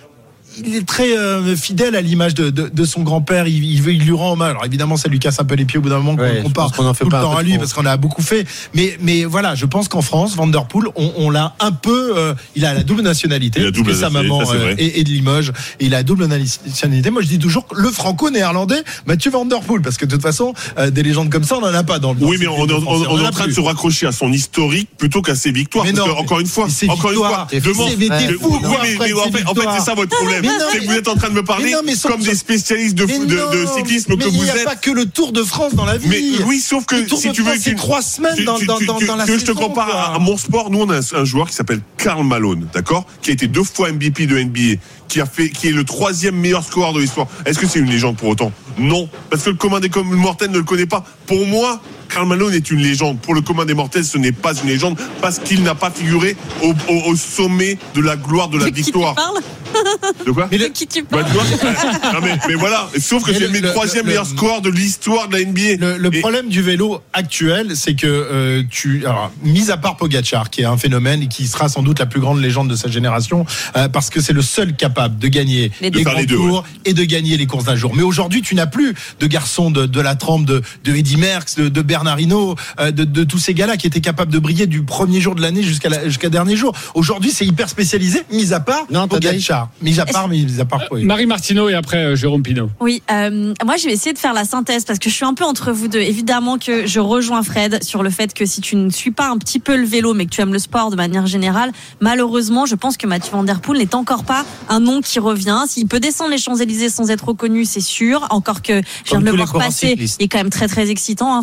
Speaker 5: il est très euh, fidèle à l'image de, de, de son grand-père. Il, il, veut, il lui rend hommage. Alors évidemment, ça lui casse un peu les pieds au bout d'un moment qu'on
Speaker 6: ouais,
Speaker 5: compare tout le temps à lui parce qu'on a beaucoup fait. Mais, mais voilà, je pense qu'en France, Van Der Poel, on, on l'a un peu. Euh, il a la double nationalité.
Speaker 8: Il a double
Speaker 5: sa maman
Speaker 8: ça,
Speaker 5: euh, est, est de Limoges. Et il a la double nationalité. Moi, je dis toujours le franco-néerlandais Mathieu Van Der Poel, parce que de toute façon, euh, des légendes comme ça, on n'en a pas dans le.
Speaker 8: Oui, mais on, on, on, on est en train de se raccrocher à son historique plutôt qu'à ses victoires.
Speaker 5: Mais
Speaker 8: parce
Speaker 5: non,
Speaker 8: que, encore une fois, encore une fois,
Speaker 5: demande. Mais t'es fou,
Speaker 8: oui, mais en fait, en fait, c'est ça votre problème. C'est que vous êtes en train de me parler non, son, comme des spécialistes de, de, non, de cyclisme que vous êtes.
Speaker 5: Mais il n'y a pas que le Tour de France dans la vie.
Speaker 8: Mais oui, sauf que
Speaker 5: si tu veux, c'est trois semaines dans, dans, dans, dans la saison.
Speaker 8: Je te compare à, à mon sport. Nous, on a un, un joueur qui s'appelle Karl Malone, d'accord, qui a été deux fois M V P de N B A, qui a fait, qui est le troisième meilleur scoreur de l'histoire. Est-ce que c'est une légende pour autant? Non, parce que le commun des mortels ne le connaît pas. Pour moi, Karl Malone est une légende. Pour le commun des mortels, ce n'est pas une légende parce qu'il n'a pas figuré au, au, au sommet de la gloire de la
Speaker 1: de
Speaker 8: victoire.
Speaker 1: Qui tu parles
Speaker 8: de quoi?
Speaker 1: Mais de qui tu parles?
Speaker 8: Bah, tu vois, non mais, mais voilà. Sauf que mais c'est le, le troisième le, meilleur le, score de l'histoire de la N B A.
Speaker 5: Le, le Et... problème du vélo actuel, c'est que euh, tu, alors, mis à part Pogacar, qui est un phénomène et qui sera sans doute la plus grande légende de sa génération, euh, parce que c'est le seul capable de gagner les, les grands les deux, tours ouais. et de gagner les courses d'un jour. Mais aujourd'hui, tu n'as plus de garçons de, de la trempe de, de Eddy Merckx, de, de Bernard Hinault, euh, de, de tous ces gars-là qui étaient capables de briller du premier jour de l'année jusqu'à la, jusqu'à dernier jour. Aujourd'hui, c'est hyper spécialisé, mis à part non, Pogacar, mis à part, mis à part. Oui.
Speaker 3: Marie Martineau et après euh, Jérôme Pinault.
Speaker 1: Oui, euh, moi je vais essayer de faire la synthèse parce que je suis un peu entre vous deux. Évidemment que je rejoins Fred sur le fait que si tu ne suis pas un petit peu le vélo, mais que tu aimes le sport de manière générale, malheureusement, je pense que Mathieu Van Der Poel n'est encore pas un nom qui revient. S'il peut descendre les Champs-Élysées sans être reconnu, c'est sûr. Encore que je viens de le voir passer, il est quand même très très excitant. Hein, faut le faut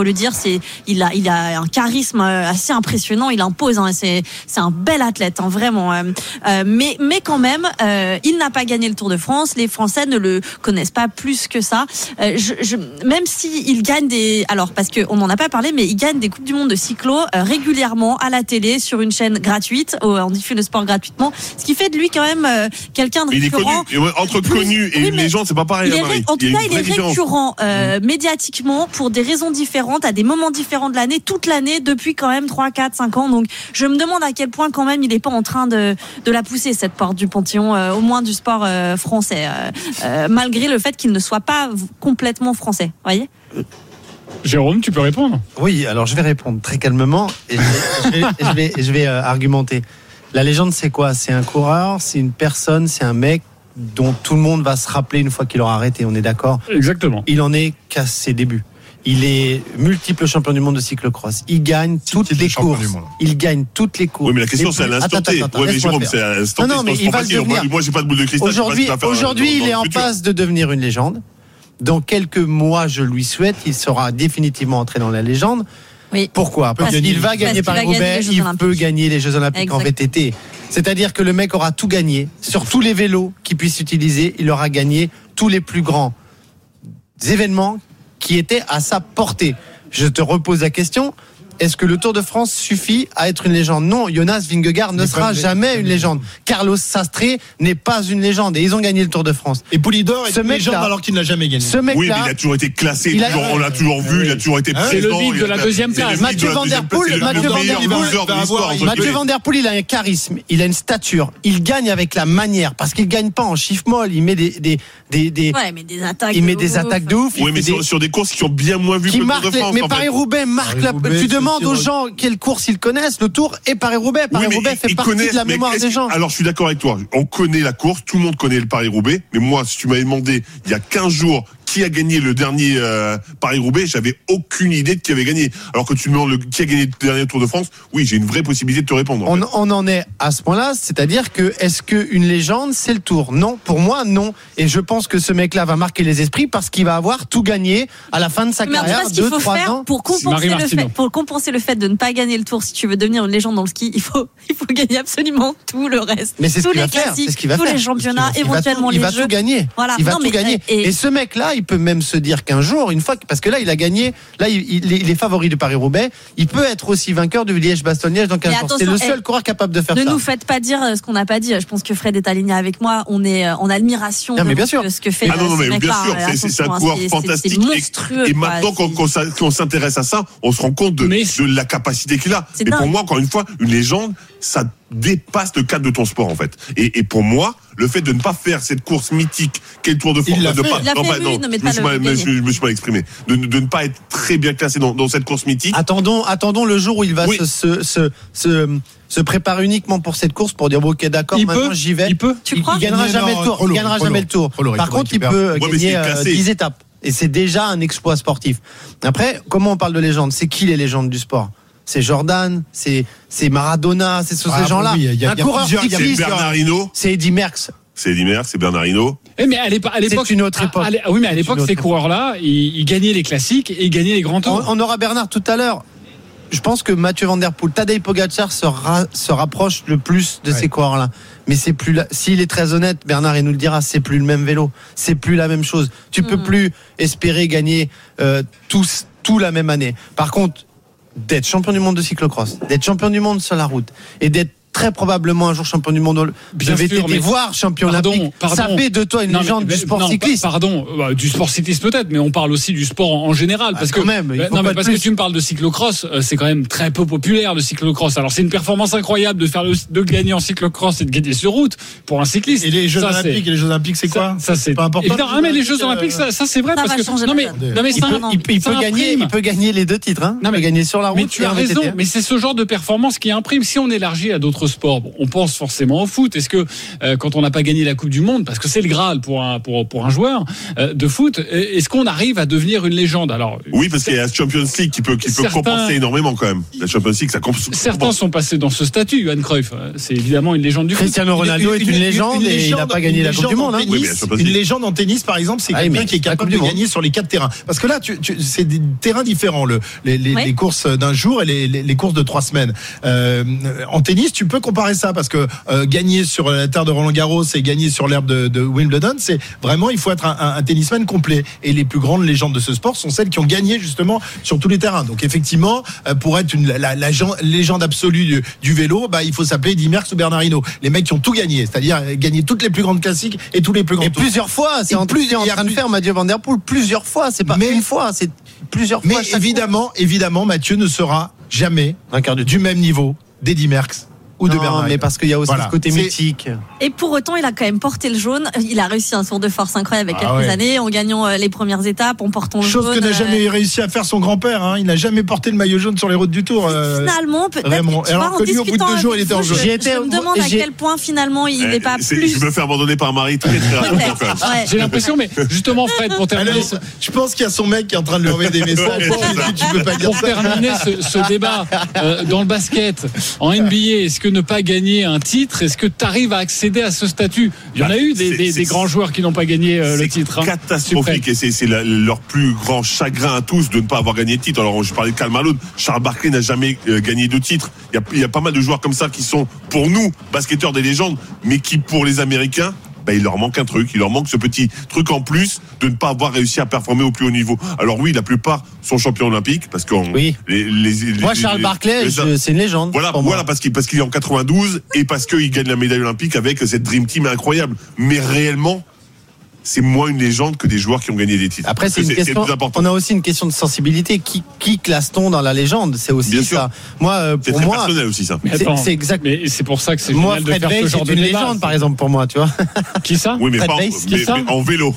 Speaker 1: faut le dire. C'est, il a, il a un charisme assez impressionnant. Il impose. Hein, c'est, c'est un bel athlète, hein, vraiment. Euh, euh, mais, mais quand même, euh, il n'a pas gagné le Tour de France. Les Français ne le connaissent pas plus que ça. Euh, je, je, même si il gagne des, alors parce que on n'en a pas parlé, mais il gagne des coupes du monde de cyclo euh, régulièrement à la télé sur une chaîne gratuite. Oh, on diffuse le sport gratuitement, ce qui fait de lui quand même euh, quelqu'un de récurrent.
Speaker 8: Il est connu. Et entre
Speaker 1: plus,
Speaker 8: connu et
Speaker 1: oui,
Speaker 8: une légende, c'est pas pareil.
Speaker 1: Il est,
Speaker 8: Marie.
Speaker 1: en tout
Speaker 8: il
Speaker 1: cas,
Speaker 8: il
Speaker 1: il est récurrent euh, mmh. médiatiquement pour des raisons différentes, à des moments différents de l'année, toute l'année, depuis quand même trois, quatre, cinq ans. Donc, je me demande à quel point quand même il n'est pas en train de, de la pousser, cette porte du Panthéon, euh, au moins du sport euh, français, euh, euh, malgré le fait qu'il ne soit pas complètement français. Vous voyez ?
Speaker 3: Jérôme, tu peux répondre ?
Speaker 6: Oui, alors je vais répondre très calmement et je vais, je vais, je vais, je vais euh, argumenter. La légende, c'est quoi ? C'est un coureur, c'est une personne, c'est un mec dont tout le monde va se rappeler une fois qu'il aura arrêté, on est d'accord ?
Speaker 3: Exactement.
Speaker 6: Il en est qu'à ses débuts. Il est multiple champion du monde de cyclocross. Il gagne toutes les courses. Il gagne toutes les courses.
Speaker 8: Oui, mais la question, c'est à l'instant T. Oui, mais Jérôme, c'est à l'instant T.
Speaker 6: Non, non, mais il va le devenir.
Speaker 8: Moi, j'ai pas de boule de cristal.
Speaker 6: Aujourd'hui, aujourd'hui, il est en passe de devenir une légende. Dans quelques mois, je lui souhaite, il sera définitivement entré dans la légende.
Speaker 1: Oui.
Speaker 6: Pourquoi ? Parce qu'il va gagner Paris-Roubaix, il peut gagner les Jeux Olympiques exact. En V T T. C'est-à-dire que le mec aura tout gagné sur tous les vélos qu'il puisse utiliser. Il aura gagné tous les plus grands événements qui étaient à sa portée. Je te repose la question. Est-ce que le Tour de France suffit à être une légende ? Non, Jonas Vingegaard ne sera jamais une légende. Carlos Sastre n'est pas une légende et ils ont gagné le Tour de France.
Speaker 5: Et Poulidor est une légende alors qu'il n'a jamais gagné.
Speaker 6: Ce mec-là,
Speaker 8: oui, mais il a toujours été classé,
Speaker 6: il a,
Speaker 8: toujours, on l'a toujours vu, il a toujours été présent.
Speaker 3: C'est le mythe de la deuxième place.
Speaker 6: Mathieu Van Der Poel, Mathieu Van Der Poel, Mathieu Van Der Poel, il a un charisme, il a une stature, il gagne avec la manière parce qu'il gagne pas en chiffre molle, il met des des des des
Speaker 1: ouais, mais des attaques.
Speaker 6: Il met des attaques de ouf.
Speaker 8: Oui, mais sur, sur des courses qui sont bien moins vues que le Tour de France.
Speaker 6: Mais Paris-Roubaix marque la. Tu demandes aux gens quelle course ils connaissent, le Tour et Paris-Roubaix. Paris-Roubaix oui, fait partie de la mémoire des gens.
Speaker 8: Alors je suis d'accord avec toi, on connaît la course, tout le monde connaît le Paris-Roubaix, mais moi si tu m'avais demandé il y a quinze jours qui a gagné le dernier euh, Paris-Roubaix, j'avais aucune idée de qui avait gagné. Alors que tu me demandes le, qui a gagné le dernier Tour de France, oui, j'ai une vraie possibilité de te répondre. En
Speaker 6: on,
Speaker 8: fait.
Speaker 6: on en est à ce point-là, c'est-à-dire que est-ce qu'une légende, c'est le Tour ? Non, pour moi, non. Et je pense que ce mec-là va marquer les esprits parce qu'il va avoir tout gagné à la fin de sa
Speaker 1: mais
Speaker 6: carrière, deux, trois ans.
Speaker 1: Pour compenser, le fait, pour compenser le fait de ne pas gagner le Tour, si tu veux devenir une légende dans le ski, il faut, il faut gagner absolument tout le reste.
Speaker 6: Mais c'est ce
Speaker 1: tous
Speaker 6: qu'il
Speaker 1: les
Speaker 6: va faire. C'est ce qu'il va
Speaker 1: tous
Speaker 6: faire.
Speaker 1: les championnats,
Speaker 6: il
Speaker 1: éventuellement
Speaker 6: tout, les
Speaker 1: jeux.
Speaker 6: Il va tout gagner.
Speaker 1: Voilà.
Speaker 6: Il va
Speaker 1: non,
Speaker 6: tout
Speaker 1: mais,
Speaker 6: gagner. Et... et ce mec-là, il peut même se dire qu'un jour, une fois, parce que là, il a gagné, là, il, il, il est favori du Paris-Roubaix, il peut être aussi vainqueur du Liège-Bastogne-Liège dans quinze jours. C'est le seul coureur capable de faire
Speaker 1: ne
Speaker 6: ça.
Speaker 1: Ne nous faites pas dire ce qu'on n'a pas dit. Je pense que Fred est aligné avec moi. On est en admiration
Speaker 6: non, mais bien
Speaker 1: de
Speaker 6: sûr.
Speaker 1: ce que fait
Speaker 8: ah non, non, mais bien sûr,
Speaker 1: c'est,
Speaker 8: c'est, c'est un coureur
Speaker 1: c'est,
Speaker 8: fantastique.
Speaker 1: C'est monstrueux,
Speaker 8: et, et maintenant qu'on, qu'on, qu'on s'intéresse à ça, on se rend compte de,
Speaker 3: mais...
Speaker 8: de la capacité qu'il a.
Speaker 1: C'est
Speaker 8: mais
Speaker 1: dingue.
Speaker 8: Pour moi, encore une fois, une légende, ça dépasse le cadre de ton sport en fait. Et, et pour moi, le fait de ne pas faire cette course mythique qu'est le Tour de France,
Speaker 1: il
Speaker 8: de
Speaker 1: l'a
Speaker 8: pas,
Speaker 1: fait,
Speaker 8: non,
Speaker 1: fait,
Speaker 8: non,
Speaker 1: oui, non, mais
Speaker 8: je, me suis mal,
Speaker 1: le
Speaker 8: je, je me suis mal exprimé, de, de ne pas être très bien classé dans, dans cette course mythique.
Speaker 6: Attendons, attendons le jour où il va oui. se, se, se, se se prépare uniquement pour cette course pour dire bon, ok d'accord
Speaker 3: il
Speaker 6: maintenant
Speaker 3: peut,
Speaker 6: j'y vais.
Speaker 3: Il peut.
Speaker 1: Tu
Speaker 6: il,
Speaker 1: crois
Speaker 6: il gagnera
Speaker 5: non,
Speaker 6: jamais
Speaker 5: non,
Speaker 6: le tour.
Speaker 5: Lourd,
Speaker 6: il gagnera jamais le tour.
Speaker 5: Lourd,
Speaker 6: Par contre, il peut
Speaker 8: ouais,
Speaker 6: gagner euh, dix étapes et c'est déjà un exploit sportif. Après, comment on parle de légende ? C'est qui les légendes du sport ? C'est Jordan, c'est c'est Maradona, c'est tous ah, ces gens-là.
Speaker 5: Oui, y a,
Speaker 6: un coureur cycliste,
Speaker 8: c'est Bernard Hinault.
Speaker 6: C'est Eddy Merckx.
Speaker 8: C'est Eddy Merckx, c'est Bernard Hinault.
Speaker 3: Eh mais à l'époque, à l'époque,
Speaker 6: c'est une autre époque.
Speaker 3: À, à, oui, mais à l'époque, ces coureurs-là, ils, ils gagnaient les classiques et ils gagnaient les grands tours.
Speaker 6: On, on aura Bernard tout à l'heure. Je pense que Mathieu Van Der Poel, Tadej Pogacar se, ra, se rapproche le plus de ouais. ces coureurs-là. Mais c'est plus la, s'il est très honnête, Bernard il nous le dira, c'est plus le même vélo, c'est plus la même chose. Tu mmh. peux plus espérer gagner euh, tous tout la même année. Par contre, d'être champion du monde de cyclocross, d'être champion du monde sur la route et d'être très probablement un jour champion du monde de V T T, voire champion
Speaker 3: pardon,
Speaker 6: olympique.
Speaker 3: Pardon.
Speaker 6: Ça fait de toi une
Speaker 3: non,
Speaker 6: légende
Speaker 3: mais,
Speaker 6: du sport
Speaker 3: non,
Speaker 6: cycliste.
Speaker 3: Pardon, bah, du sport cycliste peut-être, mais on parle aussi du sport en, en général. Parce
Speaker 6: ah, quand
Speaker 3: que,
Speaker 6: même,
Speaker 3: bah, non, mais parce plus. que tu me parles de cyclocross, euh, c'est quand même très peu populaire le cyclocross. Alors c'est une performance incroyable de faire le, de gagner en cyclocross et de gagner sur route pour un cycliste.
Speaker 5: Et les Jeux
Speaker 3: ça,
Speaker 5: Olympiques, et les Jeux Olympiques, c'est quoi
Speaker 3: Ça, ça c'est
Speaker 5: pas important.
Speaker 3: Évidemment, ah, mais les Jeux Olympiques, ça, ça c'est vrai
Speaker 1: ça
Speaker 3: parce que
Speaker 1: non
Speaker 3: mais non mais
Speaker 6: il peut, il peut, il peut gagner, il peut gagner les deux titres. Hein. Non mais gagner sur la route.
Speaker 3: Mais tu as raison. Mais c'est ce genre de performance qui imprime. Si on élargit à d'autres autres sports, bon, on pense forcément au foot. Est-ce que euh, quand on n'a pas gagné la Coupe du Monde, parce que c'est le Graal pour un pour pour un joueur euh, de foot, est-ce qu'on arrive à devenir une légende? Alors
Speaker 8: oui, parce qu'il y a la Champions League qui peut qui peut certains, compenser énormément quand même. La Champions League, ça compense.
Speaker 3: Certains sont passés dans ce statut. Johan Cruyff, c'est évidemment une légende du foot.
Speaker 6: Cristiano Ronaldo est une légende et il n'a pas gagné la Coupe du Monde.
Speaker 5: Une légende en tennis, par exemple, c'est quelqu'un qui est capable de gagner sur les quatre terrains. Parce que là, tu, tu, c'est des terrains différents, le, les, les, ouais. les courses d'un jour et les, les, les courses de trois semaines. Euh, en tennis, tu peux comparer ça parce que euh, gagner sur la terre de Roland-Garros et gagner sur l'herbe de, de Wimbledon, c'est vraiment, il faut être un, un, un tennisman complet. Et les plus grandes légendes de ce sport sont celles qui ont gagné justement sur tous les terrains. Donc effectivement, pour être une, la, la légende absolue du, du vélo, bah, il faut s'appeler Eddy Merckx ou Bernard Hinault. Les mecs qui ont tout gagné, c'est-à-dire gagner toutes les plus grandes classiques et tous les plus grands
Speaker 6: et
Speaker 5: tours.
Speaker 6: Plusieurs fois, c'est en, plus, en train de faire Mathieu Van Der Poel plusieurs fois, c'est pas mais, une fois, c'est plusieurs fois.
Speaker 5: Mais évidemment, fois. évidemment, Mathieu ne sera jamais du, du même niveau d'Eddy Merckx ou de
Speaker 6: non,
Speaker 5: Bernard.
Speaker 6: Mais parce qu'il y a aussi voilà. ce côté c'est... mythique.
Speaker 1: Et pour autant, il a quand même porté le jaune. Il a réussi un tour de force incroyable il y a
Speaker 5: ah
Speaker 1: quelques
Speaker 5: ouais.
Speaker 1: années en gagnant les premières étapes, en portant le
Speaker 5: Chose
Speaker 1: jaune.
Speaker 5: Chose que n'a jamais réussi à faire son grand-père. Hein. Il n'a jamais porté le maillot jaune sur les routes du Tour.
Speaker 1: Euh, finalement, peut-être.
Speaker 5: Vraiment. Alors que lui, au bout de deux jours, il était en jaune.
Speaker 1: Je, je me demande à quel point finalement il n'est pas
Speaker 8: c'est,
Speaker 1: plus.
Speaker 8: Je me fais abandonner par Marie très très rapidement.
Speaker 3: Ouais. J'ai l'impression, mais justement, Fred, pour terminer,
Speaker 5: alors, ce... je pense qu'il y a son mec qui est en train de lui envoyer des messages.
Speaker 3: tu peux pas dire pour ça. terminer ce, ce débat euh, dans le basket, en N B A, est-ce que ne pas gagner un titre, est-ce que tu arrives à accéder à ce statut? Il y en a eu des, des, des grands joueurs qui n'ont pas gagné euh, le titre.
Speaker 8: C'est hein, catastrophique et c'est, c'est la, leur plus grand chagrin à tous de ne pas avoir gagné de titre. Alors je parlais de Karl Malone, Charles Barkley n'a jamais euh, gagné de titre. Il y, a, il y a pas mal de joueurs comme ça qui sont pour nous basketteurs des légendes, mais qui pour les Américains, ben, il leur manque un truc, il leur manque ce petit truc en plus de ne pas avoir réussi à performer au plus haut niveau. Alors oui, la plupart sont champions olympiques parce que
Speaker 6: oui.
Speaker 8: les, les, les,
Speaker 6: moi Charles
Speaker 8: les,
Speaker 6: Barkley,
Speaker 8: les,
Speaker 6: je, c'est une légende.
Speaker 8: Voilà, voilà parce qu'il parce qu'il est en quatre-vingt-douze et parce qu'il gagne la médaille olympique avec cette Dream Team incroyable. Mais réellement, c'est moins une légende que des joueurs qui ont gagné des titres.
Speaker 6: Après, c'est une c'est, question. C'est on a aussi une question de sensibilité. Qui, qui classe-t-on dans la légende? C'est aussi Bien ça. Sûr. Moi, euh, pour
Speaker 8: c'est très
Speaker 6: moi,
Speaker 8: personnel aussi ça.
Speaker 3: Mais
Speaker 6: c'est,
Speaker 3: attends,
Speaker 6: c'est exact.
Speaker 3: Mais c'est pour ça que c'est
Speaker 6: moi,
Speaker 3: génial
Speaker 6: Fred
Speaker 3: de faire
Speaker 6: Weiss,
Speaker 3: ce genre
Speaker 6: c'est
Speaker 3: de
Speaker 6: une
Speaker 3: débat.
Speaker 6: légende, par exemple, pour moi, tu vois.
Speaker 3: Qui ça?
Speaker 8: Oui, mais,
Speaker 6: Fred
Speaker 8: pas
Speaker 6: Weiss,
Speaker 8: en, mais, mais en vélo.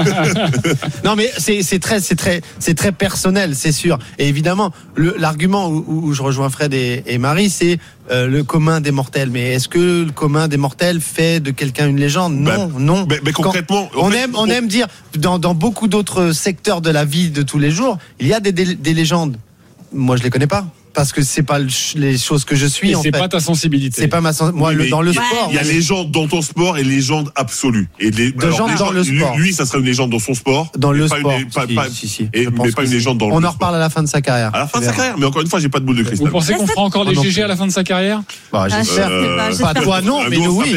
Speaker 6: Non, mais c'est, c'est très, c'est très, c'est très personnel, c'est sûr. Et évidemment, le, l'argument où, où je rejoins Fred et, et Marie, c'est Euh, le commun des mortels. Mais est-ce que le commun des mortels fait de quelqu'un une légende? Non, bah, non.
Speaker 8: Mais, mais concrètement,
Speaker 6: Quand on
Speaker 8: fait,
Speaker 6: aime, on, on aime dire dans, dans beaucoup d'autres secteurs de la vie de tous les jours, il y a des, des, des légendes. Moi, je les connais pas. Parce que c'est pas les choses que je suis.
Speaker 3: Et
Speaker 6: en
Speaker 3: c'est
Speaker 6: fait.
Speaker 3: pas ta sensibilité.
Speaker 6: C'est pas ma sen- moi
Speaker 8: oui,
Speaker 6: le, dans le
Speaker 8: y a,
Speaker 6: sport.
Speaker 8: Il y a légende dans ton sport et légende absolue. Et les,
Speaker 6: de alors, légende dans le sport.
Speaker 8: Lui, ça serait une légende dans son sport.
Speaker 6: Dans le
Speaker 8: pas
Speaker 6: sport.
Speaker 8: Une, pas,
Speaker 6: si,
Speaker 8: pas,
Speaker 6: si, si,
Speaker 8: et, mais pas une légende dans le
Speaker 6: sport. On
Speaker 8: en
Speaker 6: en reparle à la fin de sa carrière.
Speaker 8: À la fin de sa carrière. Mais encore une fois, j'ai pas de boule de cristal.
Speaker 3: Vous pensez qu'on fera encore les G G à la fin de sa carrière?
Speaker 6: Bah, j'espère.
Speaker 1: Ah,
Speaker 6: pas, pas toi, non, mais nous, oui.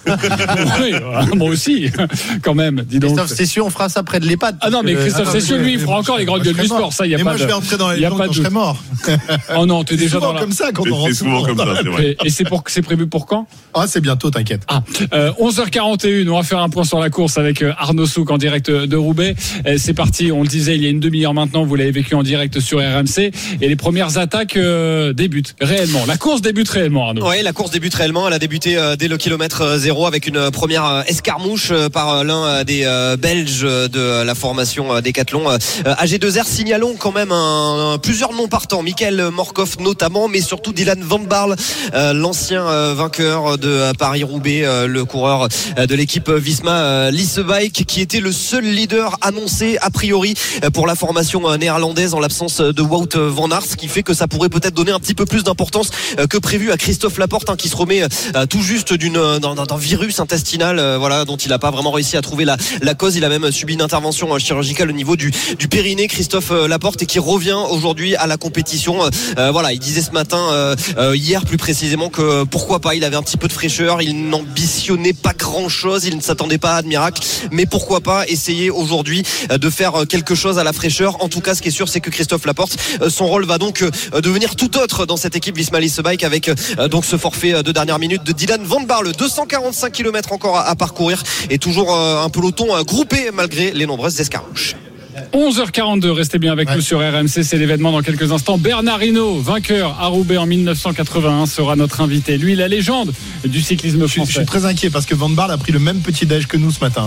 Speaker 3: oui. Moi aussi, quand même. Dis donc.
Speaker 6: Christophe Cessieux, on fera ça près de l'EHPAD.
Speaker 3: Ah non, mais Christophe Cessieux, lui, il fera encore les grandes gueules du sport. Ça, il y a pas de.
Speaker 5: Moi, je vais entrer dans les légendes quand je serai mort.
Speaker 3: Oh non, t'es déjà dans la.
Speaker 5: Comme ça quand on rentre.
Speaker 8: C'est souvent comme ça, c'est vrai.
Speaker 3: Et c'est pour c'est prévu pour quand?
Speaker 5: Ah, c'est bientôt, t'inquiète.
Speaker 3: Ah, euh, onze heures quarante et une, on va faire un point sur la course avec Arnaud Souk en direct de Roubaix. C'est parti, on le disait il y a une demi-heure maintenant, vous l'avez vécu en direct sur R M C et les premières attaques euh, débutent réellement. La course débute réellement, Arnaud.
Speaker 4: Oui, la course débute réellement. Elle a débuté euh, dès le kilomètre zéro avec une première euh, escarmouche euh, par euh, l'un euh, des euh, Belges de la formation euh, Décathlon. Euh, A G deux R, signalons quand même un, un, plusieurs noms partants. Michael Morkov notamment, mais surtout Dylan Van Baarle, euh, l'ancien euh, vainqueur de Paris-Roubaix, euh, le coureur euh, de l'équipe Visma euh, Leasebike, qui était le seul leader annoncé a priori euh, pour la formation euh, néerlandaise en l'absence de Wout van Aert, ce qui fait que ça pourrait peut-être donner un petit peu plus d'importance euh, que prévu à Christophe Laporte, hein, qui se remet euh, tout juste d'une, d'un, d'un virus intestinal euh, voilà, dont il n'a pas vraiment réussi à trouver la, la cause. Il a même subi une intervention euh, chirurgicale au niveau du, du périnée, Christophe euh, Laporte, et qui revient aujourd'hui à la compétition. Euh, voilà, il disait ce matin, euh, euh, hier plus précisément, que pourquoi pas, il avait un petit peu de fraîcheur, il n'ambitionnait pas grand chose, il ne s'attendait pas à de miracle, mais pourquoi pas essayer aujourd'hui de faire quelque chose à la fraîcheur. En tout cas, ce qui est sûr, c'est que Christophe Laporte, son rôle va donc devenir tout autre dans cette équipe Visma Leasebike, avec donc ce forfait de dernière minute de Dylan Van Baarle. Deux cent quarante-cinq kilomètres encore à parcourir et toujours un peloton groupé malgré les nombreuses escarmouches.
Speaker 3: onze heures quarante-deux, restez bien avec ouais. nous sur R M C, c'est l'événement dans quelques instants. Bernard Hinault, vainqueur à Roubaix en dix-neuf cent quatre-vingt-un, sera notre invité. Lui, la légende du cyclisme français.
Speaker 5: Je, je suis très inquiet parce que Van Baarle a pris le même petit déj que nous ce matin. Hein.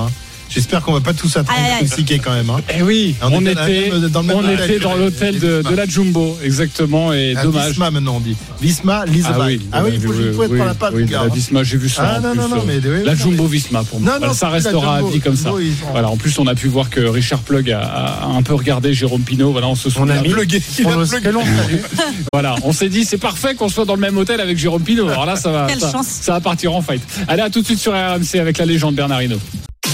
Speaker 5: J'espère qu'on va pas tous être intoxiqués quand même. Hein.
Speaker 3: Eh oui, on, on était dans, le on hôtel, était dans l'hôtel de, de la Jumbo, exactement, et
Speaker 5: à
Speaker 3: dommage.
Speaker 5: Visma maintenant on dit. Visma, Lisbonne.
Speaker 3: Ah oui,
Speaker 5: ah oui, il faut, oui, faut être
Speaker 3: oui,
Speaker 5: par la patte.
Speaker 3: Oui, la Visma, j'ai vu ça.
Speaker 5: Ah
Speaker 3: en
Speaker 5: non,
Speaker 3: plus,
Speaker 5: non, non, mais, oui,
Speaker 3: la
Speaker 5: non,
Speaker 3: Jumbo
Speaker 5: mais...
Speaker 3: Visma pour moi.
Speaker 5: Non, non,
Speaker 3: ça restera à vie comme ça. Jumbo, voilà, en plus on a pu voir que Richard Plug a, a un peu regardé Jérôme Pinault. Voilà, on se souvient.
Speaker 5: On a plugué.
Speaker 3: Voilà, on s'est dit c'est parfait qu'on soit dans le même hôtel avec Jérôme Pinault. Alors là, ça va, ça, ça va partir en fight. Allez, à tout de suite sur R M C avec la légende Bernard Hinault.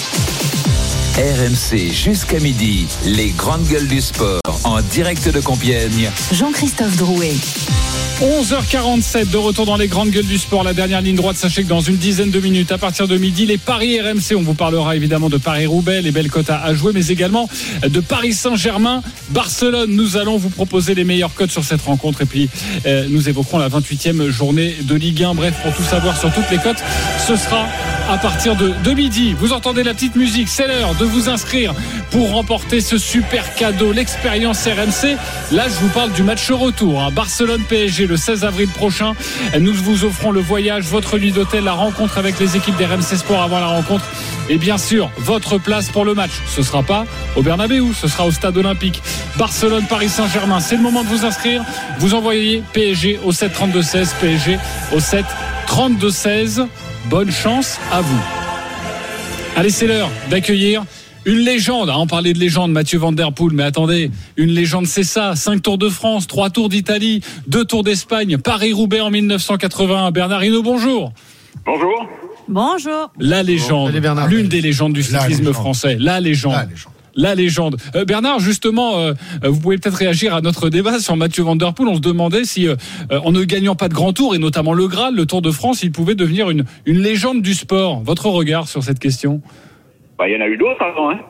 Speaker 2: R M C jusqu'à midi, les grandes gueules du sport en direct de Compiègne.
Speaker 9: Jean-Christophe Drouet.
Speaker 3: onze heures quarante-sept de retour dans les grandes gueules du sport. La dernière ligne droite, sachez que dans une dizaine de minutes, à partir de midi, les paris R M C. On vous parlera évidemment de Paris-Roubaix, les belles cotes à jouer, mais également de Paris Saint-Germain, Barcelone. Nous allons vous proposer les meilleures cotes sur cette rencontre. Et puis, euh, nous évoquerons la vingt-huitième journée de Ligue un. Bref, pour tout savoir sur toutes les cotes, ce sera à partir de, de midi. Vous entendez la petite musique, c'est l'heure de vous inscrire pour remporter ce super cadeau, l'expérience R M C. Là, je vous parle du match retour, hein. Barcelone-P S G le seize avril prochain. Nous vous offrons le voyage, votre nuit d'hôtel, la rencontre avec les équipes d'R M C Sport avant la rencontre et bien sûr votre place pour le match. Ce ne sera pas au Bernabéu, ce sera au stade olympique. Barcelone-Paris Saint-Germain, c'est le moment de vous inscrire. Vous envoyez P S G au sept trente-deux seize, P S G au sept trente-deux seize. Bonne chance à vous. Allez, c'est l'heure d'accueillir une légende. On parlait de légende, Mathieu Van Der Poel, mais attendez, une légende, c'est ça. Cinq Tours de France, trois Tours d'Italie, deux Tours d'Espagne, Paris-Roubaix en dix-neuf cent quatre-vingt-un. Bernard Hinault, bonjour.
Speaker 7: Bonjour.
Speaker 1: Bonjour.
Speaker 3: La légende, Allez, l'une des légendes du cyclisme français. La légende. La légende. La légende. Euh, Bernard, justement, euh, vous pouvez peut-être réagir à notre débat sur Mathieu Van Der Poel. On se demandait si, euh, en ne gagnant pas de grand tour, et notamment le Graal, le Tour de France, il pouvait devenir une, une légende du sport. Votre regard sur cette question?
Speaker 7: Bah, il y en a eu d'autres avant, hein.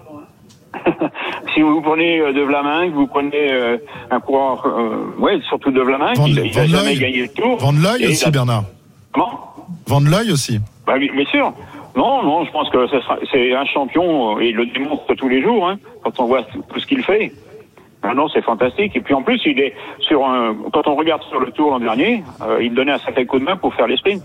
Speaker 7: Si vous prenez euh, De Vlaminck, vous prenez euh, un coureur, euh, ouais, surtout De Vlaminck, il n'a jamais gagné le Tour.
Speaker 5: Van Looy aussi, a... Bernard.
Speaker 7: Comment?
Speaker 5: Van Looy aussi.
Speaker 7: Bah oui, bien sûr. Non, non, je pense que ça sera, c'est un champion, et il le démontre tous les jours, hein, quand on voit tout ce qu'il fait. Ah non, c'est fantastique. Et puis en plus, il est sur un, quand on regarde sur le Tour l'an dernier, euh, il donnait un sacré coup de main pour faire les sprints.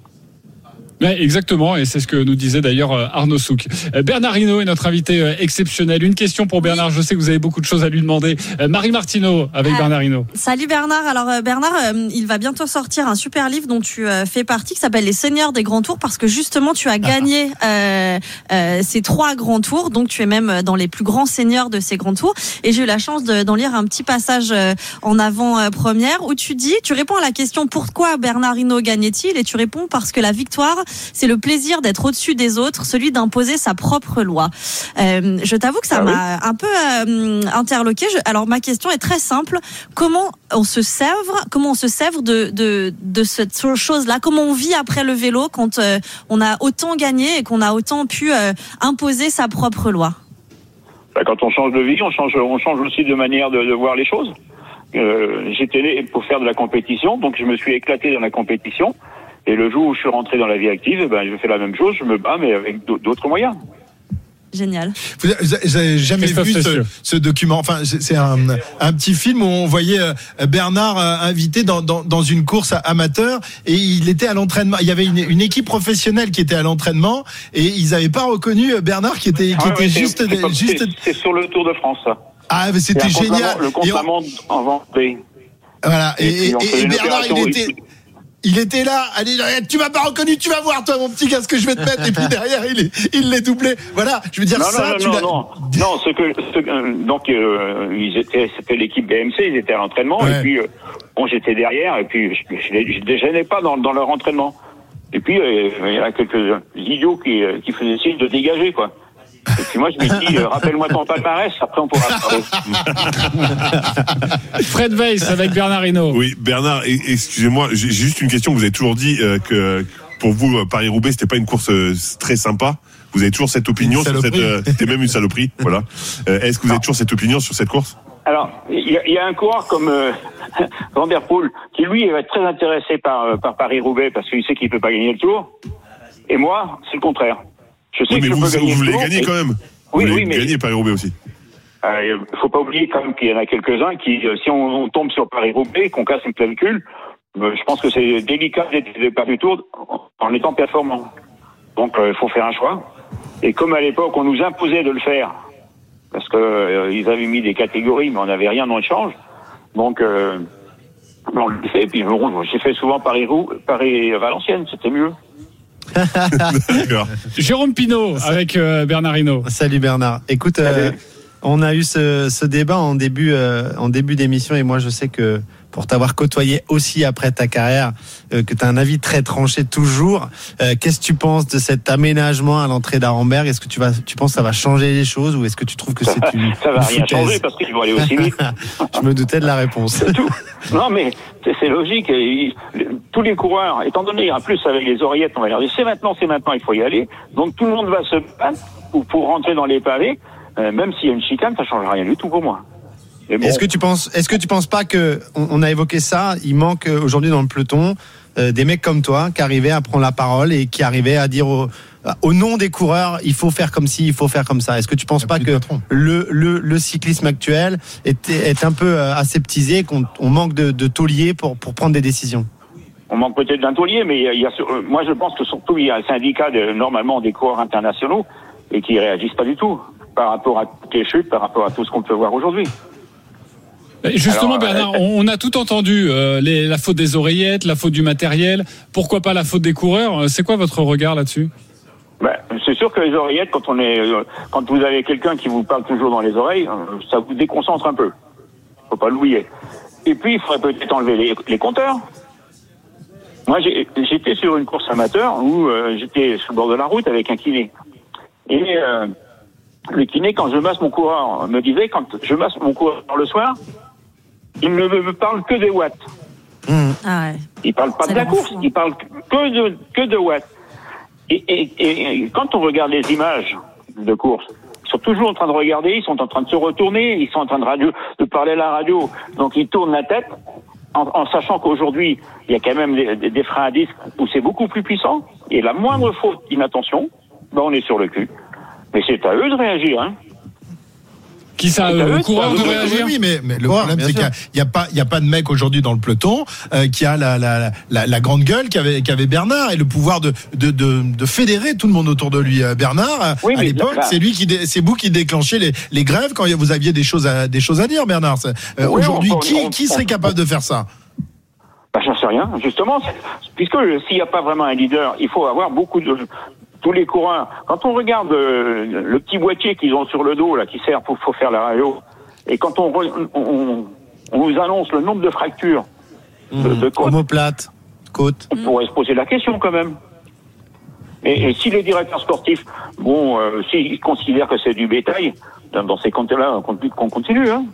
Speaker 3: Ouais, exactement, et c'est ce que nous disait d'ailleurs Arnaud Souk. Bernard Hinault est notre invité exceptionnel. Une question pour Bernard, je sais que vous avez beaucoup de choses à lui demander. Marie Martineau avec euh, Bernard Hinault.
Speaker 1: Salut Bernard, alors Bernard, il va bientôt sortir un super livre dont tu fais partie qui s'appelle Les Seigneurs des Grands Tours, parce que justement tu as gagné euh, euh, ces trois grands tours, donc tu es même dans les plus grands seigneurs de ces grands tours, et j'ai eu la chance de, d'en lire un petit passage en avant-première où tu dis, tu réponds à la question pourquoi Bernard Hinault gagnait-il, et tu réponds parce que la victoire, c'est le plaisir d'être au-dessus des autres, celui d'imposer sa propre loi. Euh, je t'avoue que ça ah m'a oui. un peu euh, interloqué. Je, alors ma question est très simple. Comment on se sèvre, comment on se sèvre de, de, de cette chose-là? Comment on vit après le vélo quand euh, on a autant gagné et qu'on a autant pu euh, imposer sa propre loi?
Speaker 7: Bah, quand on change de vie, on change, on change aussi de manière de, de voir les choses. Euh, j'étais né pour faire de la compétition, donc je me suis éclaté dans la compétition. Et le jour où je suis rentré dans la vie active, eh ben, je fais la même chose, je me bats, mais avec d'autres moyens.
Speaker 1: Génial.
Speaker 5: Vous n'avez jamais vu ce, ce document? Enfin, c'est un, un petit film où on voyait Bernard invité dans, dans, dans une course amateur, et il était à l'entraînement. Il y avait une, une équipe professionnelle qui était à l'entraînement, et ils n'avaient pas reconnu Bernard qui était, qui ah, était ouais, juste,
Speaker 7: c'est, c'est,
Speaker 5: juste.
Speaker 7: C'est, c'est sur le Tour de France, ça.
Speaker 5: Ah, mais c'était génial.
Speaker 7: Le compte-la-montre en Vendée.
Speaker 5: Voilà. Et, et, et, et Bernard, il était. Ici. Il était là, allez, tu m'as pas reconnu, tu vas voir toi mon petit gars ce que je vais te mettre, et puis derrière il est, il l'est doublé. Voilà, je veux dire
Speaker 7: non,
Speaker 5: ça.
Speaker 7: Non,
Speaker 5: tu
Speaker 7: non, non, non, ce que, ce, donc euh, ils étaient, c'était l'équipe B M C, ils étaient à l'entraînement, ouais. Et puis euh, bon, j'étais derrière, et puis je, je, je, je les gênais pas dans, dans leur entraînement. Et puis euh, il y a quelques idiots qui, qui faisaient signe de dégager, quoi. Et puis moi je me dis, euh, rappelle-moi ton palmarès, après on pourra parler.
Speaker 3: Fred Weiss avec Bernard Hinault.
Speaker 8: Oui, Bernard, excusez-moi, j'ai juste une question. Vous avez toujours dit euh, que pour vous Paris-Roubaix c'était pas une course euh, très sympa. Vous avez toujours cette opinion sur cette, euh, c'était même une saloperie, voilà. Euh, est-ce que vous avez toujours cette opinion sur cette course?
Speaker 7: Alors, il y, y a un coureur comme euh, Van Der Poel qui lui va être très intéressé par euh, par Paris-Roubaix parce qu'il sait qu'il peut pas gagner le Tour. Et moi, c'est le contraire. Je sais
Speaker 8: oui,
Speaker 7: que
Speaker 8: mais
Speaker 7: je
Speaker 8: vous,
Speaker 7: peux gagner
Speaker 8: vous
Speaker 7: le
Speaker 8: voulez gagner quand même.
Speaker 7: Oui,
Speaker 8: vous
Speaker 7: oui, mais
Speaker 8: gagner Paris-Roubaix aussi.
Speaker 7: Il euh, faut pas oublier quand même qu'il y en a quelques-uns qui, euh, si on, on tombe sur Paris-Roubaix, qu'on casse une clavicule, euh, je pense que c'est délicat d'être pas du Tour en étant performant. Donc, il euh, faut faire un choix.
Speaker 9: Et comme à l'époque, on nous imposait de le faire, parce que euh, ils avaient mis des catégories, mais on n'avait rien en échange. Donc, euh, on le fait. Puis bon, j'ai fait souvent Paris-Roux, Paris-Valenciennes, c'était mieux.
Speaker 3: Jérôme Pinault avec euh, Bernard Hinault.
Speaker 6: Salut Bernard. Écoute, euh, on a eu ce, ce débat en début, euh, en début d'émission, et moi je sais que pour t'avoir côtoyé aussi après ta carrière, euh, que tu as un avis très tranché toujours. Euh, qu'est-ce que tu penses de cet aménagement à l'entrée d'Arenberg? Est-ce que tu, vas, tu penses que ça va changer les choses, ou est-ce que tu trouves que c'est une
Speaker 9: Ça va
Speaker 6: une
Speaker 9: rien
Speaker 6: foutaise
Speaker 9: changer parce qu'ils vont aller aussi vite.
Speaker 6: Je me doutais de la réponse.
Speaker 9: C'est tout. Non mais c'est, c'est logique. Et, il, tous les coureurs, étant donné, en plus avec les oreillettes, on va leur dire c'est maintenant, c'est maintenant, il faut y aller. Donc tout le monde va se battre pour, pour rentrer dans les pavés. Euh, même s'il y a une chicane, ça change rien du tout pour moi. Bon.
Speaker 6: Est-ce que tu penses, est-ce que tu penses pas que on, on a évoqué ça, il manque aujourd'hui dans le peloton euh, des mecs comme toi qui arrivaient à prendre la parole et qui arrivaient à dire au, au nom des coureurs, il faut faire comme ci, il faut faire comme ça. Est-ce que tu penses pas que le, le le cyclisme actuel est est un peu euh, aseptisé, qu'on on manque de, de tauliers pour pour prendre des décisions?
Speaker 9: On manque peut-être d'un taulier, mais il y a, euh, moi je pense que surtout il y a un syndicat de, normalement des coureurs internationaux et qui réagissent pas du tout par rapport à toutes les chutes, par rapport à tout ce qu'on peut voir aujourd'hui.
Speaker 3: Justement,
Speaker 9: Alors,
Speaker 3: Bernard,
Speaker 9: euh,
Speaker 3: on a tout entendu, euh, les, la faute des oreillettes, la faute du matériel, pourquoi pas la faute des coureurs? C'est quoi votre regard là-dessus?
Speaker 9: Ben, c'est sûr que les oreillettes, quand on est, euh, quand vous avez quelqu'un qui vous parle toujours dans les oreilles, euh, ça vous déconcentre un peu. Faut pas l'oublier. Et puis, il faudrait peut-être enlever les, les compteurs. Moi, j'ai, j'étais sur une course amateur où euh, j'étais sur le bord de la route avec un kiné. Et euh, le kiné, quand je masse mon coureur, me disait, quand je masse mon coureur le soir, il ne me parle que des watts.
Speaker 6: Mmh.
Speaker 1: Ah ouais.
Speaker 9: Il parle pas
Speaker 1: C'est
Speaker 9: de la
Speaker 1: le
Speaker 9: course,
Speaker 1: fou, hein.
Speaker 9: il parle que de, que de watts. Et, et, et, et quand on regarde les images de course, ils sont toujours en train de regarder, ils sont en train de se retourner, ils sont en train de radio, de parler à la radio. Donc ils tournent la tête, en, en sachant qu'aujourd'hui, il y a quand même des, des, des freins à disque où c'est beaucoup plus puissant. Et la moindre faute d'inattention, ben on est sur le cul. Mais c'est à eux de réagir, hein.
Speaker 3: Qui ça, euh, le coureur de réagir?
Speaker 5: Oui, mais, mais le
Speaker 6: Ouais,
Speaker 5: problème,
Speaker 6: bien
Speaker 5: c'est
Speaker 6: sûr.
Speaker 5: qu'il n'y a, a pas, il y a pas de mec aujourd'hui dans le peloton euh, qui a la, la, la, la grande gueule qu'avait, qu'avait Bernard et le pouvoir de, de, de, de fédérer tout le monde autour de lui. Euh, Bernard,
Speaker 9: Oui,
Speaker 5: à
Speaker 9: mais
Speaker 5: l'époque,
Speaker 9: là-
Speaker 5: c'est lui qui, dé, c'est vous qui déclenchez les, les grèves quand vous aviez des choses à, des choses à dire, Bernard. Euh,
Speaker 9: Oui,
Speaker 5: aujourd'hui,
Speaker 9: on-
Speaker 5: qui,
Speaker 9: on-
Speaker 5: qui serait capable de faire ça?
Speaker 9: Ben, j'en sais rien, justement, c'est- puisque s'il n'y a pas vraiment un leader, il faut avoir beaucoup de tous les coureurs. Quand on regarde euh, le petit boîtier qu'ils ont sur le dos là, qui sert pour, pour faire la radio, et quand on, re, on, on nous annonce le nombre de fractures de,
Speaker 6: Mmh.
Speaker 9: de côtes,
Speaker 6: Omoplate, côte.
Speaker 9: on pourrait se poser la question quand même. Et, et si les directeurs sportifs, bon, euh, s'ils considèrent que c'est du bétail, dans, dans ces comptes-là, qu'on, qu'on continue, hein.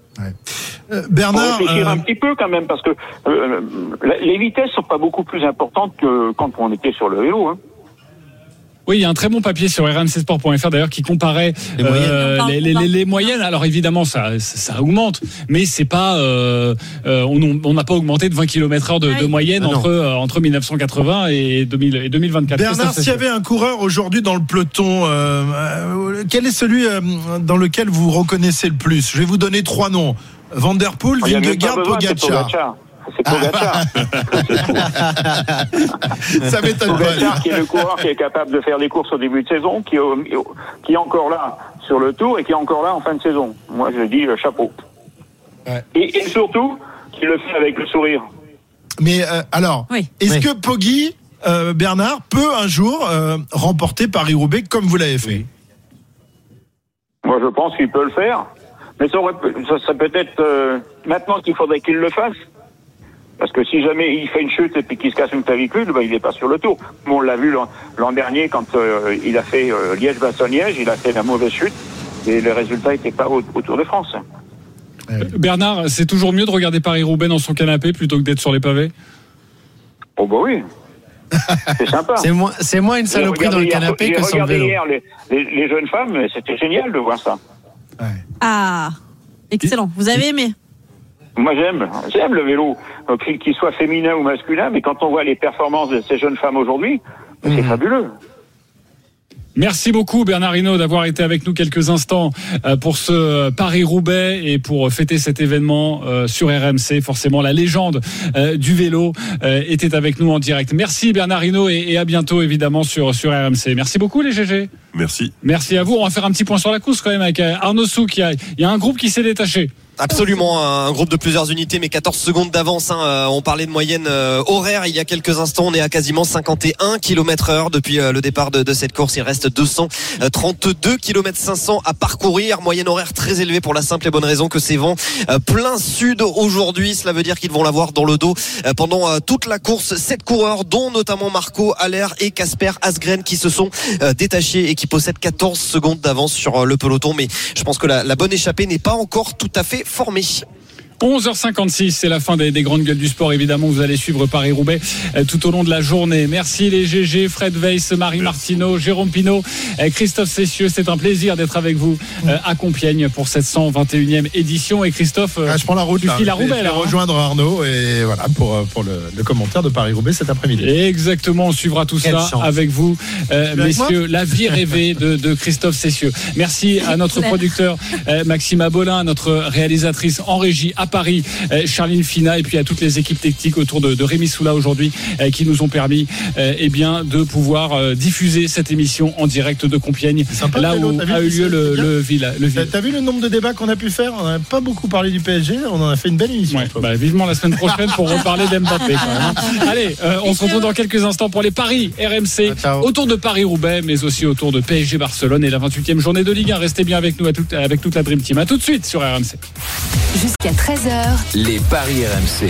Speaker 5: Euh,
Speaker 9: Faut
Speaker 5: Bernard,
Speaker 9: réfléchir
Speaker 5: euh,
Speaker 9: un petit peu quand même, parce que euh, les vitesses sont pas beaucoup plus importantes que quand on était sur le vélo, hein.
Speaker 3: Oui, il y a un très bon papier sur r m c sport point f r d'ailleurs qui comparait
Speaker 6: Les
Speaker 3: euh,
Speaker 1: moyennes.
Speaker 3: les, les, les, les moyennes. Alors évidemment, ça, ça, ça augmente, mais c'est pas, euh, euh, on n'a pas augmenté de vingt kilomètres heure de, de moyenne
Speaker 6: Ah non.
Speaker 3: entre euh, entre mille neuf cent quatre-vingts et, deux mille, et deux mille vingt-quatre.
Speaker 5: Bernard,
Speaker 3: Ça, c'est
Speaker 5: s'il y avait un coureur aujourd'hui dans le peloton, euh, euh, quel est celui euh, dans lequel vous reconnaissez le plus? Je vais vous donner trois noms. Van der Poel,
Speaker 9: Il y a même pas
Speaker 5: Vingegaard,
Speaker 9: besoin, c'est
Speaker 5: Pogacar.
Speaker 9: Pogacar. C'est Pogacar.
Speaker 5: Ça m'étonne pas.
Speaker 9: Pogacar qui est le coureur qui est capable de faire des courses au début de saison, qui est, au- qui est encore là sur le tour et qui est encore là en fin de saison. Moi, je dis euh, chapeau.
Speaker 5: Ouais.
Speaker 9: Et, et surtout, qui le fait avec le sourire.
Speaker 5: Mais euh, alors,
Speaker 1: Oui.
Speaker 5: est-ce
Speaker 6: Oui.
Speaker 5: que Poggi, euh, Bernard, peut un jour euh, remporter Paris-Roubaix comme vous l'avez fait?
Speaker 9: Moi, je pense qu'il peut le faire. Mais ça, aurait, ça serait peut-être euh, maintenant qu'il faudrait qu'il le fasse. Parce que si jamais il fait une chute et puis qu'il se casse une clavicule, ben, il n'est pas sur le tour. Bon, on l'a vu l'an, l'an dernier quand euh, il a fait euh, Liège-Bastogne-Liège, il a fait la mauvaise chute et le résultat n'était pas au, au Tour de France.
Speaker 3: Bernard, c'est toujours mieux de regarder Paris-Roubaix dans son canapé plutôt que d'être sur les pavés?
Speaker 9: Oh bah oui, c'est sympa.
Speaker 6: C'est moins, c'est moins une
Speaker 9: J'ai
Speaker 6: saloperie dans le
Speaker 9: regardé
Speaker 6: canapé
Speaker 9: hier,
Speaker 6: que
Speaker 9: j'ai
Speaker 6: sur le
Speaker 9: regardé
Speaker 6: vélo.
Speaker 9: hier les, les, les jeunes femmes, et c'était génial de voir ça.
Speaker 1: Ah, excellent. Vous avez aimé?
Speaker 9: Moi j'aime, j'aime le vélo, donc, qu'il qu'il soit féminin ou masculin, mais quand on voit les performances de ces jeunes femmes aujourd'hui, c'est
Speaker 6: Mhm.
Speaker 9: fabuleux.
Speaker 3: Merci beaucoup Bernard Hinault d'avoir été avec nous quelques instants pour ce Paris-Roubaix et pour fêter cet événement sur R M C. Forcément, la légende du vélo était avec nous en direct. Merci Bernard Hinault et à bientôt évidemment sur, sur R M C. Merci beaucoup les G G.
Speaker 8: Merci.
Speaker 3: Merci à vous. On va faire un petit point sur la course quand même avec Arnaud Souk. Il y a, il y a un groupe qui s'est détaché.
Speaker 4: Absolument, un groupe de plusieurs unités, mais quatorze secondes d'avance. Hein. On parlait de moyenne euh, horaire il y a quelques instants. On est à quasiment cinquante et un kilomètres heure depuis euh, le départ de, de cette course. Il reste deux cent trente-deux kilomètres cinq cents à parcourir. Moyenne horaire très élevée pour la simple et bonne raison que c'est vent euh, plein sud aujourd'hui. Cela veut dire qu'ils vont l'avoir dans le dos euh, pendant euh, toute la course. Sept coureurs, dont notamment Marco Haller et Kasper Asgreen, qui se sont euh, détachés et qui possèdent quatorze secondes d'avance sur euh, le peloton. Mais je pense que la, la bonne échappée n'est pas encore tout à fait formé.
Speaker 3: onze heures cinquante-six, c'est la fin des, des grandes gueules du sport. Évidemment, vous allez suivre Paris-Roubaix euh, tout au long de la journée. Merci les G G, Fred Weiss, Marie Martineau, Jérôme Pinault, euh, Christophe Cessieux. C'est un plaisir d'être avec vous euh, à Compiègne pour cette cent vingt et unième édition. Et Christophe, euh,
Speaker 5: ah, je prends la route.
Speaker 3: tu files à Roubaix.
Speaker 5: Je vais
Speaker 3: là,
Speaker 5: rejoindre
Speaker 3: hein.
Speaker 5: Arnaud et voilà pour, pour le, le commentaire de Paris-Roubaix cet après-midi.
Speaker 3: Exactement, on suivra tout
Speaker 5: Quelle
Speaker 3: ça
Speaker 5: chance.
Speaker 3: avec vous, euh, messieurs. La vie rêvée de, de Christophe Cessieux. Merci à notre producteur euh, Maxime Abolin, notre réalisatrice en régie à Paris, euh, Charline Fina, et puis à toutes les équipes techniques autour de, de Rémi Soula aujourd'hui euh, qui nous ont permis euh, eh bien, de pouvoir euh, diffuser cette émission en direct de Compiègne,
Speaker 5: sympa,
Speaker 3: là
Speaker 5: vélo,
Speaker 3: où
Speaker 5: vu,
Speaker 3: a eu lieu le, le, le, le
Speaker 5: T'as, t'as vu le nombre de débats qu'on a pu faire? On n'a pas beaucoup parlé du P S G, on en a fait une belle émission.
Speaker 3: Ouais, bah, vivement la semaine prochaine pour reparler d'Mbappé quand même, hein. Allez, euh, on se retrouve dans quelques instants pour les paris R M C,
Speaker 6: ciao.
Speaker 3: autour de Paris-Roubaix, mais aussi autour de P S G Barcelone et la vingt-huitième journée de Ligue un. Restez bien avec nous à tout, avec toute la Dream Team. À tout de suite sur R M C.
Speaker 10: Jusqu'à treize heures.
Speaker 2: Les paris R M C.